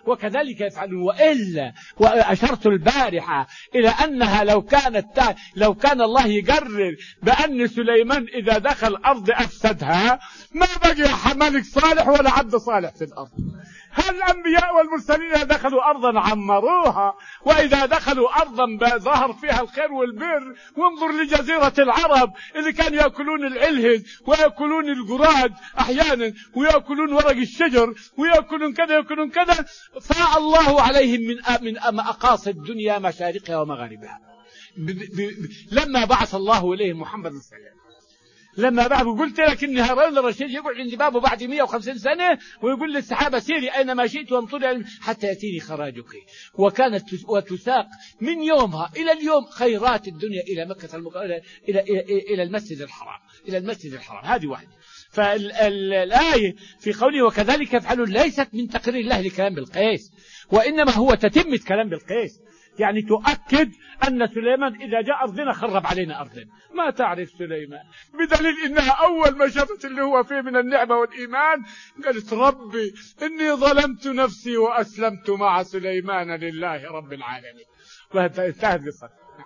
وكذلك يفعلون. وإلا وأشرت البارحة إلى أنها لو كانت لو كان الله يقرر بأن سليمان إذا دخل أرض أفسدها ما بقي ملك صالح ولا عبد صالح في الأرض. هل الأنبياء والمرسلين دخلوا أرضا عمروها، وإذا دخلوا أرضا ظهر فيها الخير والبر. وانظر لجزيرة العرب اللي كانوا يأكلون العلهد ويأكلون الجراد أحيانا ويأكلون ورق الشجر ويأكلون كذا يأكلون كذا، فاء الله عليهم من من أقاصي الدنيا مشارقها ومغاربها لما بعث الله إليهم محمد صلى الله عليه وسلم. لما بعد قلت لك ان هارون الرشيد يقعد عند بابه بعد مئة وخمسين سنة ويقول للسحابة سيري اينما شئت وامطري حتى ياتيني خراجك. وكانت وتساق من يومها الى اليوم خيرات الدنيا الى مكة المكرمة الى الى الى المسجد الحرام الى المسجد الحرام. هذه واحدة. فالآية في قوله وكذلك يفعلون ليست من تقرير الله لكلام بالقيس، وانما هو تتمة كلام بالقيس، يعني تؤكد أن سليمان إذا جاء أرضنا خرب علينا أرضنا. ما تعرف سليمان بدليل إنها أول ما شافت اللي هو فيه من النعمة والإيمان قالت ربي إني ظلمت نفسي وأسلمت مع سليمان لله رب العالمين. وانتهت قصة.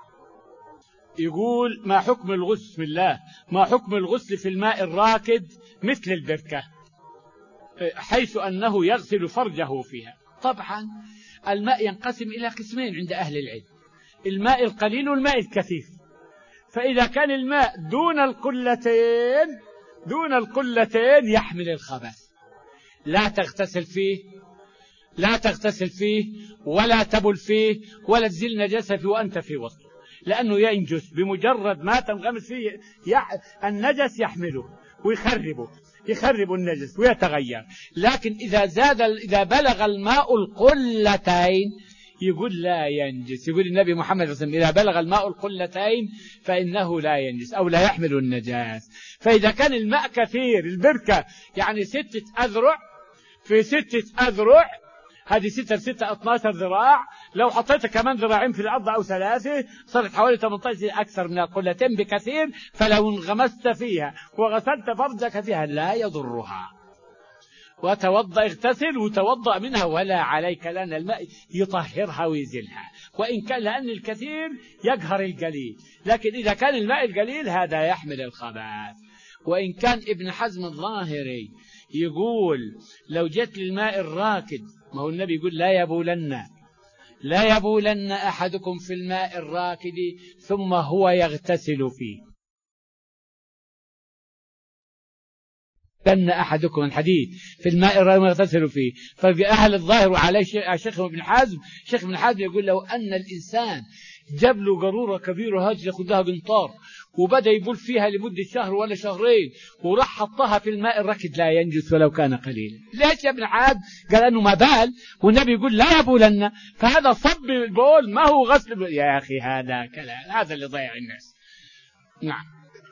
يقول ما حكم الغسل بسم الله ما حكم الغسل في الماء الراكد مثل البركة حيث أنه يغسل فرجه فيها؟ طبعا الماء ينقسم إلى قسمين عند أهل العلم، الماء القليل والماء الكثير. فإذا كان الماء دون القلتين دون القلتين يحمل الخبث، لا تغتسل فيه لا تغتسل فيه ولا تبل فيه ولا تزيل نجاسة فيه وأنت في وسطه، لأنه ينجس بمجرد ما تنغمس فيه يح... النجس يحمله ويخربه يخرب النجس ويتغير. لكن إذا زاد إذا بلغ الماء القلتين يقول لا ينجس. يقول النبي محمد صلى الله عليه وسلم إذا بلغ الماء القلتين فإنه لا ينجس أو لا يحمل النجاس. فإذا كان الماء كثير البركة يعني ستة أذرع في ستة أذرع، هذه ستة ستة اثناشر ذراع، لو حطيت كمان ذراعين في الأرض أو ثلاثة صارت حوالي ثمانية عشر أكثر من القلتين بكثير. فلو انغمست فيها وغسلت فرجك فيها لا يضرها. وتوضأ اغتسل وتوضأ منها ولا عليك، لأن الماء يطهرها ويزيلها، وإن كان لأن الكثير يقهر القليل. لكن إذا كان الماء القليل هذا يحمل الخبث. وإن كان ابن حزم الظاهري يقول لو جت للماء الراكد، ما هو النبي يقول لا يبولن لا يبولن أحدكم في الماء الراكد ثم هو يغتسل فيه. لأن أحدكم الحديث في الماء الراكد يغتسل فيه. فأهل الظاهر وعليه شيخ ابن حزم شيخ ابن حزم يقول لو أن الإنسان جاب له قارورة كبيرة هاج ياخذ لها قنطار وبدأ يبول فيها لمدة شهر ولا شهرين وراح حطها في الماء الراكد لا ينجس ولو كان قليلا. ليش يا ابن حاد؟ قال أنه ما بال والنبي يقول لا يبولن، فهذا صب البول ما هو غسل. يا أخي هذا كلام، هذا اللي ضيع الناس. نعم.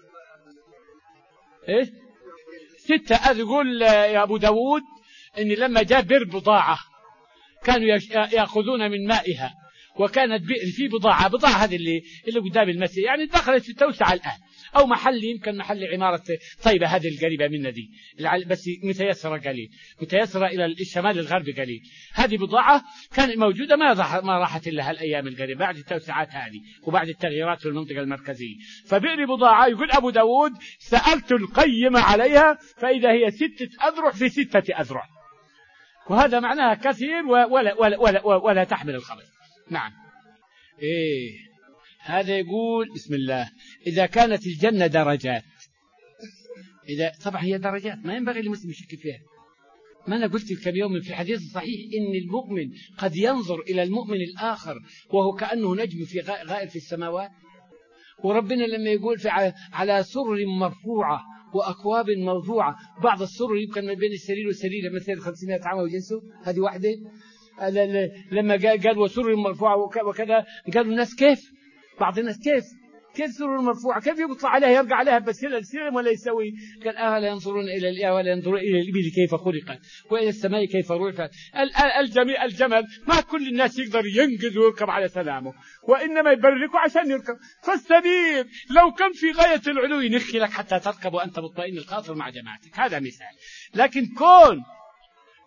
إيه ستة أذ يقول يا أبو داود إن لما جاء بئر بضاعة كانوا يأخذون من مائها، وكانت بئر في بضاعة بضاعة هذه اللي اللي قدام المسجد، يعني دخلت في توسع الآن أو محل يمكن محل عمارة طيبة هذه القريبة منا دي بس متيسرة قليل متيسرة إلى الشمال الغربي قليل. هذه بضاعة كانت موجودة ما ما راحت إلا هالأيام القريبة بعد التوسعات هذه وبعد التغييرات في المنطقة المركزية. فبئر بضاعة يقول أبو داود سألت القيم عليها فإذا هي ستة أذرع في ستة أذرع، وهذا معناها كثير ولا ولا ولا, ولا, ولا تحمل الخبث. نعم. إيه هذا يقول بسم الله إذا كانت الجنة درجات، إذا طبعا هي درجات ما ينبغي للمسلم يشك فيها. ما أنا قلت كم يوم في الحديث الصحيح إن المؤمن قد ينظر إلى المؤمن الآخر وهو كأنه نجم في غائر في السماوات. وربنا لما يقول في على سرر مرفوعة وأكواب موضوعة، بعض السرر يمكن ما بين السرير والسرير مثل خمسمائة عام وجنسه، هذه واحدة. لما قال وسرر مرفوعة وكذا قالوا الناس كيف بعض الناس كيف كيف سرر مرفوعة كيف يطلع عليها يرجع عليها بس السلم ولا يسوي؟ قال أهلا ينظرون إلى الإله ولا ينظرون إلى الإبل كيف خلقت وإلى السماء كيف رفعت. الجميع الجمل ما كل الناس يقدر ينقذ ويركب على سلامه، وإنما يبركوا عشان يركب. فالسبيل لو كان في غاية العلو ينخي لك حتى تركب وأنت مطمئن الخاطر مع جماعتك، هذا مثال. لكن كون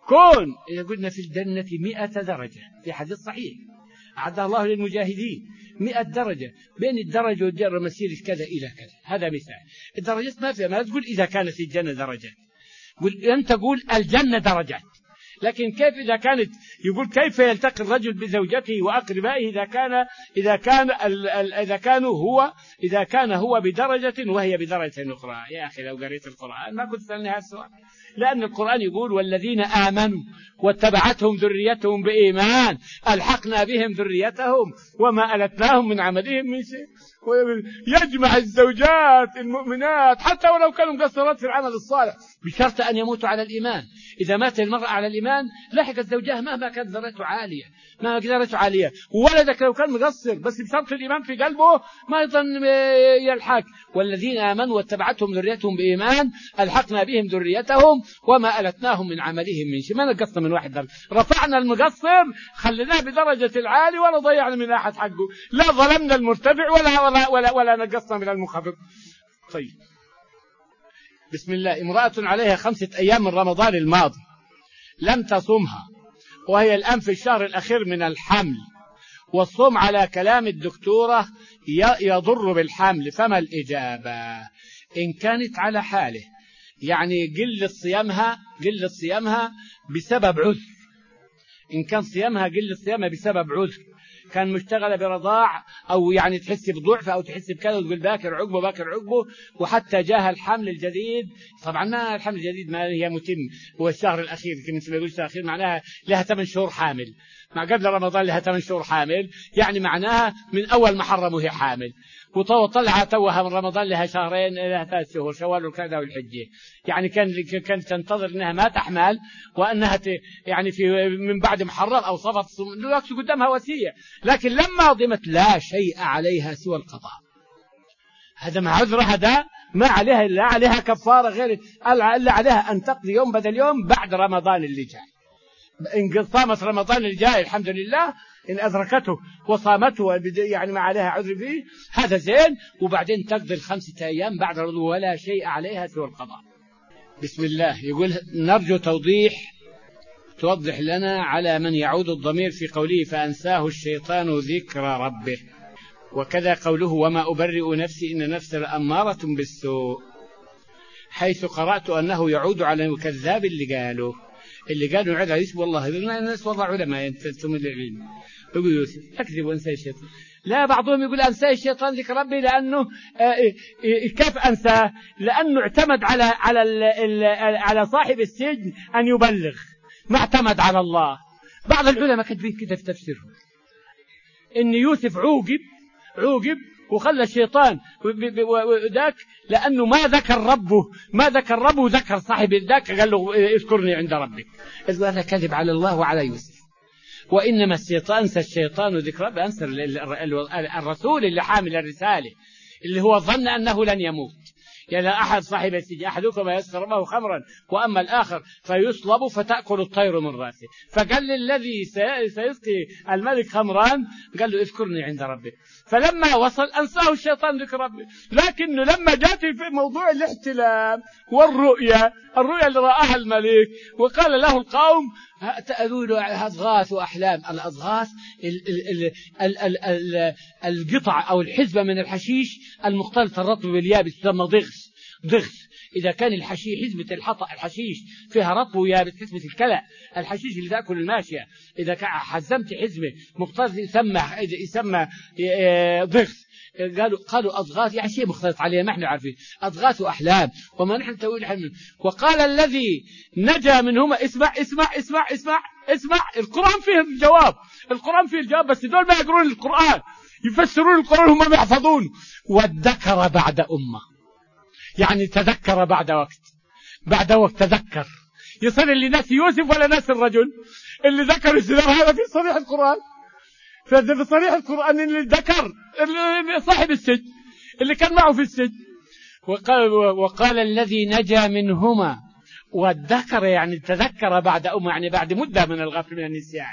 كون إذا قلنا في الجنة مئة درجة في حديث صحيح أعدها الله للمجاهدين مئة درجة، بين الدرجة والدرجة مسيرة كذا إلى كذا، هذا مثال. الدرجات ما فيها، ما تقول إذا كانت الجنة درجات، قل أنت قول الجنة درجات. لكن كيف إذا كانت، يقول كيف يلتقي الرجل بزوجته وأقربائه إذا كان إذا كان إذا كانوا هو إذا كان هو بدرجة وهي بدرجة أخرى. يا أخي لو قريت القرآن ما كنت سألني هذا السؤال، لأن القرآن يقول والذين آمنوا واتبعتهم ذريتهم بإيمان ألحقنا بهم ذريتهم وما ألتناهم من عملهم من شيء. يجمع الزوجات المؤمنات حتى ولو كانوا مقصرات في العمل الصالح بشرط أن يموتوا على الإيمان. إذا مات المرأة على الإيمان لحقت زوجها مهما كانت درجته عالية، مهما كانت درجته عالية، وولدك لو كان مقصر بس بشرط الإيمان في قلبه ما يظن يلحق. والذين آمنوا واتبعتهم ذريتهم بإيمان ألحقنا بهم ذريتهم وما ألتناهم من عملهم من شيء. ما نقصنا من واحد درجة، رفعنا المقصر خليناه بدرجة العالي ولا ضيعنا من أحد حقه، لا ظلمنا المرتفع ولا ولا ولا, ولا نقصنا من المنخفض. طيب بسم الله. امرأة عليها خمسة أيام من رمضان الماضي لم تصومها، وهي الآن في الشهر الأخير من الحمل، والصوم على كلام الدكتورة يضر بالحمل، فما الإجابة؟ إن كانت على حاله يعني قلة صيامها قلة صيامها بسبب عذر، إن كان صيامها قلة صيامها بسبب عذر، كان مشتغلة برضاع أو يعني تحس بضعف أو تحس بكذا وتقول باكر عقبه باكر عقبه، وحتى جاها الحمل الجديد. طبعا ما الحمل الجديد ما هي متم، هو الشهر الأخير، مثل ما يقول الشهر الأخير معناها لها ثمان شهور حامل، مع قبل رمضان لها ثمان شهور حامل، يعني معناها من أول ما حرم وهي حامل، وطلع توها من رمضان لها شهرين لها ثلاث شهور، شوال وكذا والحجة، يعني كان كانت تنتظر أنها ما تحمل وأنها يعني في من بعد محرم أو صفت الوقت قدامها وسيع، لكن لما ضمت لا شيء عليها سوى القضاء. هذا مع عذر، هذا ما عليها إلا عليها كفارة غير إلا عليها أن تقضي يوم بدل يوم بعد رمضان اللي جاي. إن صامت رمضان اللي جاي الحمد لله، إن أدركته وصامته يعني ما عليها عذر فيه هذا زين، وبعدين تقضي الخمسة أيام بعد رمضان ولا شيء عليها سوى القضاء. بسم الله. يقول نرجو توضيح توضح لنا على من يعود الضمير في قوله فأنساه الشيطان ذكر ربه، وكذا قوله وما أبرئ نفسي إن نفسي لأمارة بالسوء، حيث قرأت أنه يعود على الكذاب اللي قالوا اللي قالوا يعود على يوسف. والله الناس والله علماء ينتسون للعلم يقول يوسف أكذب وأنسى الشيطان. لا، بعضهم يقول أنسى الشيطان ذكر ربي لأنه كيف أنسى؟ لأنه اعتمد على على على صاحب السجن أن يبلغ، ما اعتمد على الله. بعض العلماء كاتبين كده في تفسيرهم إن يوسف عوقب عوقب وخلى الشيطان ذاك لأنه ما ذكر ربه ما ذكر ربه ذكر صاحب ذاك قال له اذكرني عند ربك. هذا كذب على الله وعلى يوسف. وإنما الشيطان أنسى الشيطان ذكر ربه، أنسى الرسول اللي حامل الرسالة اللي هو ظن أنه لن يموت. يعني أحد صاحب السجن أحدكم يسكر خمرا وأما الآخر فيصلب فتأكل الطير من رأسه، فقال للذي سيسقي الملك خمران قال له اذكرني عند ربك، فلما وصل أنساه الشيطان ذكر ربه. لكنه لما جاءت في موضوع الاحتلام والرؤيا الرؤيا اللي رآها الملك وقال له القوم تأذون أضغاث وأحلام. الأضغاث القطع أو الحزبة من الحشيش المختلط الرطب باليابس تسمى ضغث. ضغث إذا كان الحشيش حزبة الحطأ الحشيش فيها رطب ويابس، حزبة الكلى الحشيش اللي تأكل الماشية إذا كان حزمت حزبة مختلط يسمى يسمى ضغث. قالوا قالوا أضغاث يعني شيء مختلط عليه ما احنا عارفين، أضغاث وأحلام وما نحن نتويل حلم. وقال الذي نجا منهما اسمع اسمع اسمع اسمع اسمع القرآن فيه الجواب، القرآن فيه الجواب، بس دول ما يقرون القرآن يفسرون القرآن هم ما يحفظون. وذكر بعد أمة يعني تذكر بعد وقت، بعد وقت تذكر. يصير اللي ناس يوسف ولا ناس الرجل اللي ذكر السلام هذا في صريح القرآن. ففي صريح القرآن اللي ذكر صاحب السجن اللي كان معه في السجن. وقال, وقال الذي نجا منهما، والذكر يعني تذكر بعد أمة يعني بعد مدة من الغفل من النسيان.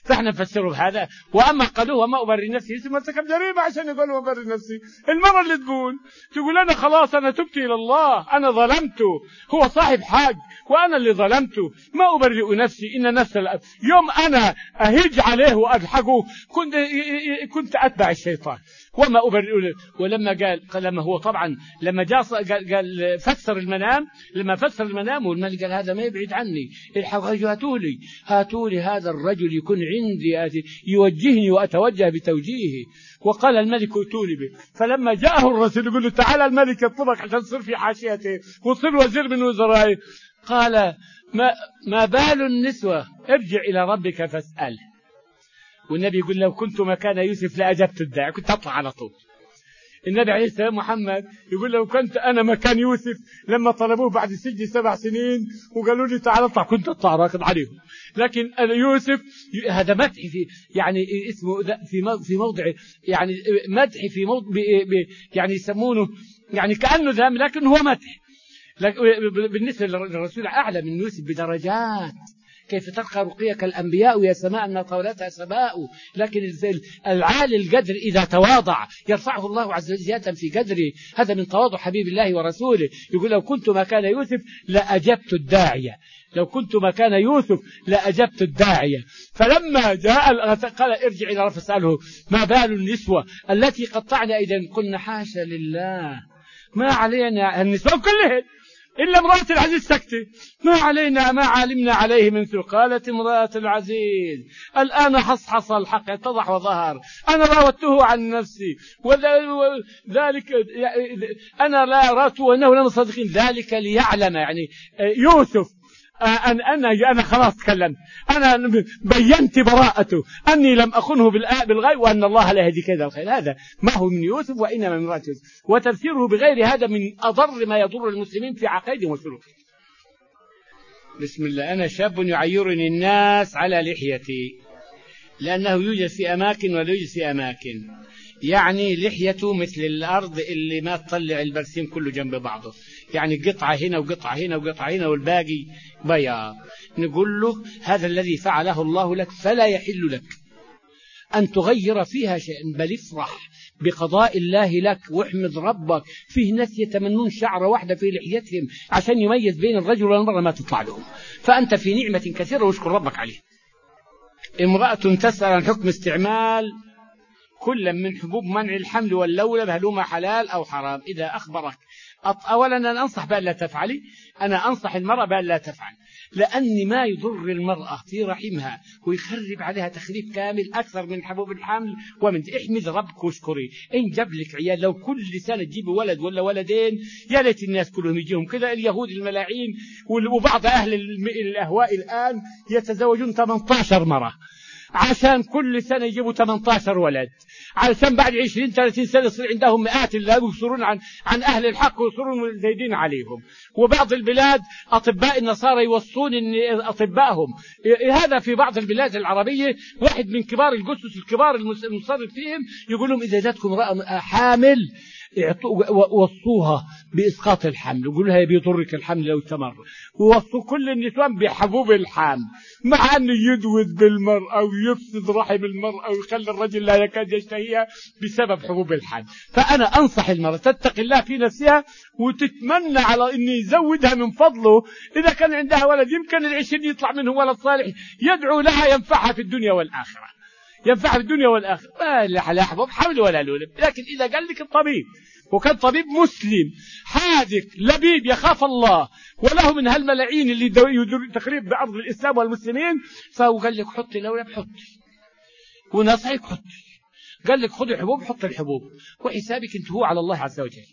فاحنا نفسره بهذا. واما قالوا وما ابرئ نفسي ثم ارتكب جريمه عشان يقول ما ابرئ نفسي. المره اللي تقول تقول انا خلاص انا تبت الى الله، انا ظلمته، هو صاحب حق وانا اللي ظلمته، ما ابرئ نفسي ان نفس الأب. يوم انا اهج عليه واضحكه كنت كنت اتبع الشيطان. وما أبرئ. ولما قال لما هو طبعا لما جاء قال, قال فسر المنام، لما فسر المنام والملك قال هذا ما يبعد عني، الحقوا هاتوا لي هاتوا لي هذا الرجل يكون عندي يوجهني وأتوجه بتوجيهه. وقال الملك ائتوني به. فلما جاءه الرسول يقول له تعالى الملك يطلبك عشان تصير في حاشيته وتصير وزير من وزرائه. قال ما, ما بال النسوة ارجع إلى ربك فاسأله. والنبي يقول لو كنت مكان يوسف لأجبت الداعي، كنت أطلع على طول. النبي عليه السلام محمد يقول لو كنت أنا مكان يوسف لما طلبوه بعد سجن سبع سنين وقالوا لي تعال اطلع كنت أطلع راكض عليهم. لكن أنا يوسف هذا مدح في يعني اسمه في في موضع يعني مدح في موضع يعني يسمونه يعني كأنه ذم، لكن هو مدح. بالنسبة للرسول أعلى من يوسف بدرجات. كيف ترقى رقيك الأنبياء يا سماء ما طولتها سماء. لكن العالي القدر إذا تواضع يرفعه الله عز وجل زيادة في قدره. هذا من تواضع حبيب الله ورسوله. يقول لو كنت مكان يوسف لأجبت الداعية، لو كنت مكان يوسف لأجبت الداعية. فلما جاء قال ارجع إلى رب فاسأله ما بال النسوة التي قطعن أيديهن قلنا حاشا لله ما علينا النسوة كلهن إلا امرأة العزيز سكتة، ما علينا ما علمنا عليه من سوء. قالت امرأة العزيز الآن حصحص الحق اتضح وظهر، أنا راودته عن نفسي وذلك أنا لا راته وأنه لم صدقين، ذلك ليعلم يعني يوسف أن أنا أنا خلاص تكلمت، أنا بينت براءته أني لم أخنه بالغيب وأن الله لا يهدي كذا الخير. هذا ما هو من يوسف وإنما من امرأة يوسف. وتفسيره بغير هذا من أضر ما يضر المسلمين في عقائدهم وسلوكهم. بسم الله. أنا شاب يعيرني الناس على لحيتي لأنه يوجد في أماكن ولا يوجد في أماكن. يعني لحيته مثل الأرض اللي ما تطلع البرسيم كله جنب بعضه، يعني قطعة هنا وقطعة هنا وقطعة هنا والباقي بياض. نقول له هذا الذي فعله الله لك فلا يحل لك أن تغير فيها شيئا، بل افرح بقضاء الله لك واحمد ربك. فيه ناس يتمنون شعرة واحدة في لحيتهم عشان يميز بين الرجل والمرأة ما تطلع لهم، فأنت في نعمة كثيرة واشكر ربك عليه. امرأة تسأل عن حكم استعمال كل من حبوب منع الحمل واللولب هل هما حلال أو حرام. إذا أخبرك أولا أنا أنصح بأن لا تفعلي، أنا أنصح المرأة بأن لا تفعل، لأن ما يضر المرأة في رحمها ويخرب عليها تخريب كامل أكثر من حبوب الحمل. ومن احمد ربك واشكري. إن جاب لك عيال لو كل سنة تجيب ولد ولا ولدين يا ليت الناس كلهم يجيهم كذا. اليهود الملاعين وبعض أهل الأهواء الآن يتزوجون ثمانية عشر مرة عشان كل سنة يجيبوا ثمانية عشر ولد، علشان بعد عشرين ثلاثين سنة يصير عندهم مئات الله ويصيرون عن عن أهل الحق ويصيرون زايدين عليهم. وبعض البلاد أطباء النصارى يوصون إن أطبائهم هذا في بعض البلاد العربية واحد من كبار الجثث الكبار المصرف فيهم يقول لهم إذا جاتكم امرأة حامل وصوها بإسقاط الحمل، يقول لها بيضرك الحمل لو استمر. ووصوا كل النسوان بحبوب الحمل، مع أنه يدود بالمرأة ويفسد رحم المرأة ويخلي الرجل لا يكاد يشتهيها بسبب حبوب الحمل. فأنا أنصح المرأة تتقي الله في نفسها وتتمنى على أن يزودها من فضله. إذا كان عندها ولد يمكن العشرين يطلع منه ولد صالح يدعو لها ينفعها في الدنيا والآخرة، ينفع في الدنيا والآخرة. لا لا حبوب حمل ولا لولب. لكن إذا قال لك الطبيب وكان طبيب مسلم حاذق لبيب يخاف الله وله من هالملاعين اللي يدور تخريب بأرض الإسلام والمسلمين، فهو قال لك حطي لولب حطي ونصحك حطي، قال لك خذي حبوب حطي الحبوب وحسابك انت هو على الله عز وجل.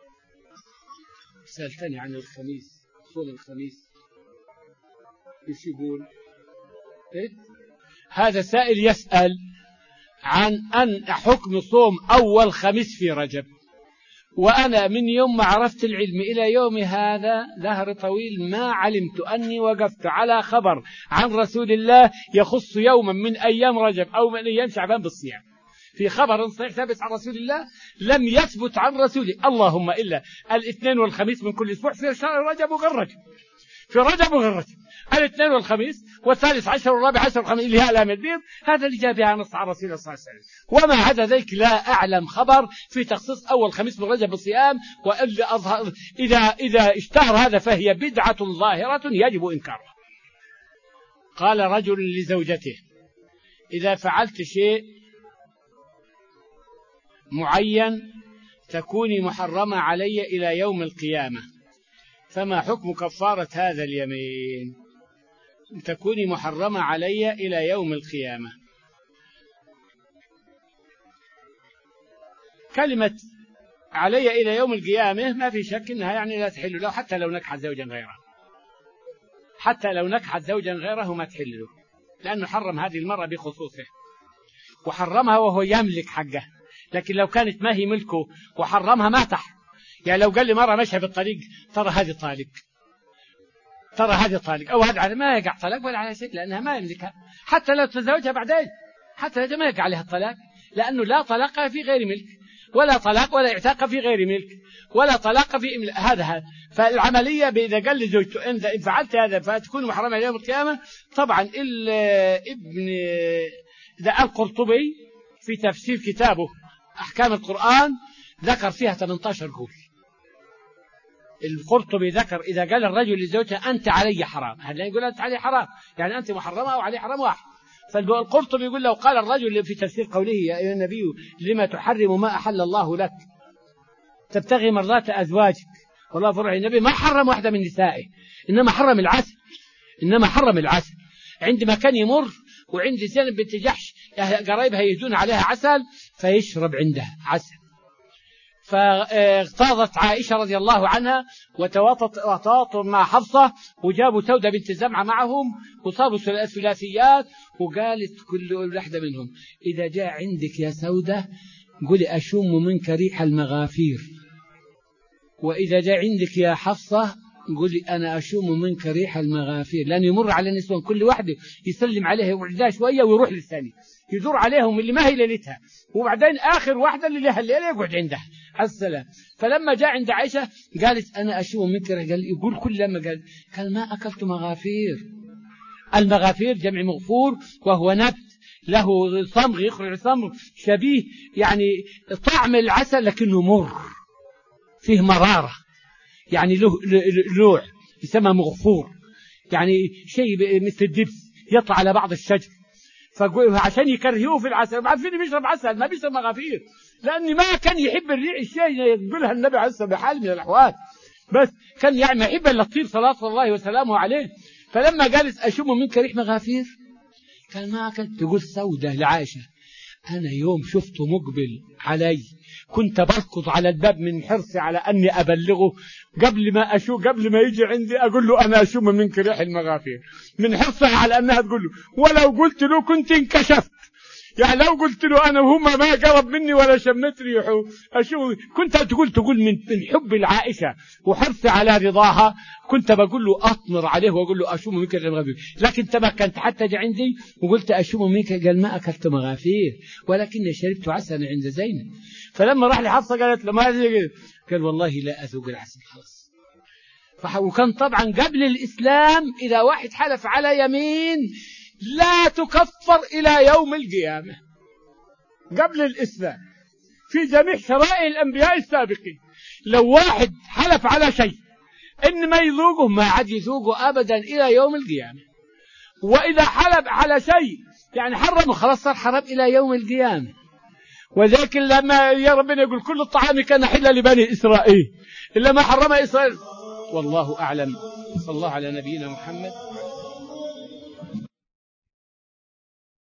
سألتني عن الخميس، صوم الخميس ايش يقول؟ إيه؟ هذا سائل يسأل عن أن حكم صوم أول خميس في رجب. وأنا من يوم ما عرفت العلم إلى يوم هذا دهر طويل ما علمت أني وقفت على خبر عن رسول الله يخص يوما من أيام رجب أو من أيام شعبان بالصيام. في خبر صحيح ثابت عن رسول الله لم يثبت عن رسوله، اللهم إلا الاثنين والخميس من كل أسبوع في شهر رجب وغير رجب. في رجب وغير رجب، الاثنين والخميس والثالث عشر والرابع عشر والخميس اللي هي أيام البيض، هذا اللي جاء بها نص على رسول الله صلى الله عليه وسلم. وما عدا ذلك لا أعلم خبر في تخصيص أول خميس من رجب بالصيام، وإلا أظهر إذا إذا اشتهر هذا فهي بدعة ظاهرة يجب إنكارها. قال رجل لزوجته: إذا فعلت شيء معين تكوني محرمة علي إلى يوم القيامة، فما حكم كفارة هذا اليمين؟ تكوني محرمة علي إلى يوم القيامة. كلمة علي إلى يوم القيامة ما في شك إنها يعني لا تحل له، حتى لو نكحت زوجا غيره، حتى لو نكحت زوجا غيره ما تحل له، لأنه حرم هذه المرة بخصوصه، وحرمها وهو يملك حقه. لكن لو كانت ما هي ملكه وحرمها ما تحرم. يعني لو قال لي مرة مشى بالطريق ترى هذه طالق، ترى هذه طالق، أو هذا على ما يقع طلاق ولا على شيء، لأنها ما يملكها، حتى لو تزوجها بعدين حتى لو ما يقع عليها الطلاق، لأنه لا طلاق في غير ملك، ولا طلاق ولا اعتاق في غير ملك، ولا طلاق في إملاك. هذا هذا فالعملية إذا قال لزوجته إن فعلت هذا فتكون محرمة يوم القيامة. طبعا ابن ذا القرطبي في تفسير كتابه أحكام القرآن ذكر فيها ثمانية عشر قول. القرطبي ذكر إذا قال الرجل لزوجته أنت علي حرام، هذا يقول أنت علي حرام يعني أنت محرمة أو علي حرام واحد. فالقرطبي يقول لو قال الرجل في تفسير قوله يا أيها النبي لما تحرم ما أحل الله لك تبتغي مرضات أزواجك، والله فرح النبي ما حرم واحدة من نسائه، إنما حرم العسل، إنما حرم العسل. عندما كان يمر وعند زينب بنت جحش قرايبها يجدون عليها عسل فيشرب عندها عسل. فاغتاظت عائشة رضي الله عنها وتواطوا مع حفصة وجابوا سودة بنت زمعة معهم وصاروا ثلاثيات، وقالت كل واحدة منهم إذا جاء عندك يا سودة قولي أشم منك ريح المغافير، وإذا جاء عندك يا حفصة قولي أنا أشم منك ريح المغافير، لأنه يمر على النسوان كل واحدة يسلم عليها يوعدها شوية ويروح للثاني يدور عليهم اللي ما هي ليلتها، وبعدين آخر واحدة اللي لها الليلة يقعد عندها السلام. فلما جاء عند عائشة قالت أنا أشم منك، قال يقول كل لما قال قال ما أكلت مغافير. المغافير جمع مغفور وهو نبت له صمغ يخرج صمغ شبيه يعني طعم العسل لكنه مر فيه مرارة، يعني له لوع يسمى مغفور، يعني شيء مثل الدبس يطلع على بعض الشجر، فعشان يكرهوه في العسل. عارفين بيشرب عسل ما بيشرب مغافير، لأن ما كان يحب الريح الشيء يقولها النبي عليه الصلاة والسلام بحال من الأحوال، بس كان يعني ما يحب إلا تطيب صلاة الله وسلامه عليه. فلما قالت أشم منك ريح مغافير كان ما كنت تقول سودة لعائشة أنا يوم شفته مقبل علي كنت بركض على الباب من حرصي على أني أبلغه قبل ما أشو قبل ما يجي عندي أقول له أنا أشم منك ريح المغافير، من حرصها على أنها تقول له. ولو قلت له كنت انكشفت، يعني لو قلت له أنا وهم ما قرب مني ولا شمت ريحه أشو كنت تقول تقول من من حب العائشة وحرصي على رضاها كنت بقول له أطمر عليه وأقول له أشم منك المغافير. لكن تمكنت حتى جاء عندي وقلت أشم منك قال ما أكلت مغافير ولكني شربت عسل عند زينب. فلما راح لحفصة قالت له ما قال والله لا أذوق العسل خلاص. وكان طبعا قبل الإسلام إذا واحد حلف على يمين لا تكفر إلى يوم القيامة. قبل الإسلام في جميع شرائع الأنبياء السابقين لو واحد حلف على شيء إن ما يذوقه ما عاد يذوقه أبدا إلى يوم القيامة. وإذا حلف على شيء يعني حرمه خلاص صار حرام إلى يوم القيامة. وذلك لما يا ربنا يقول كل الطعام كان حلا لبني إسرائيل إلا ما حرم إسرائيل. والله أعلم. صلى الله على نبينا محمد.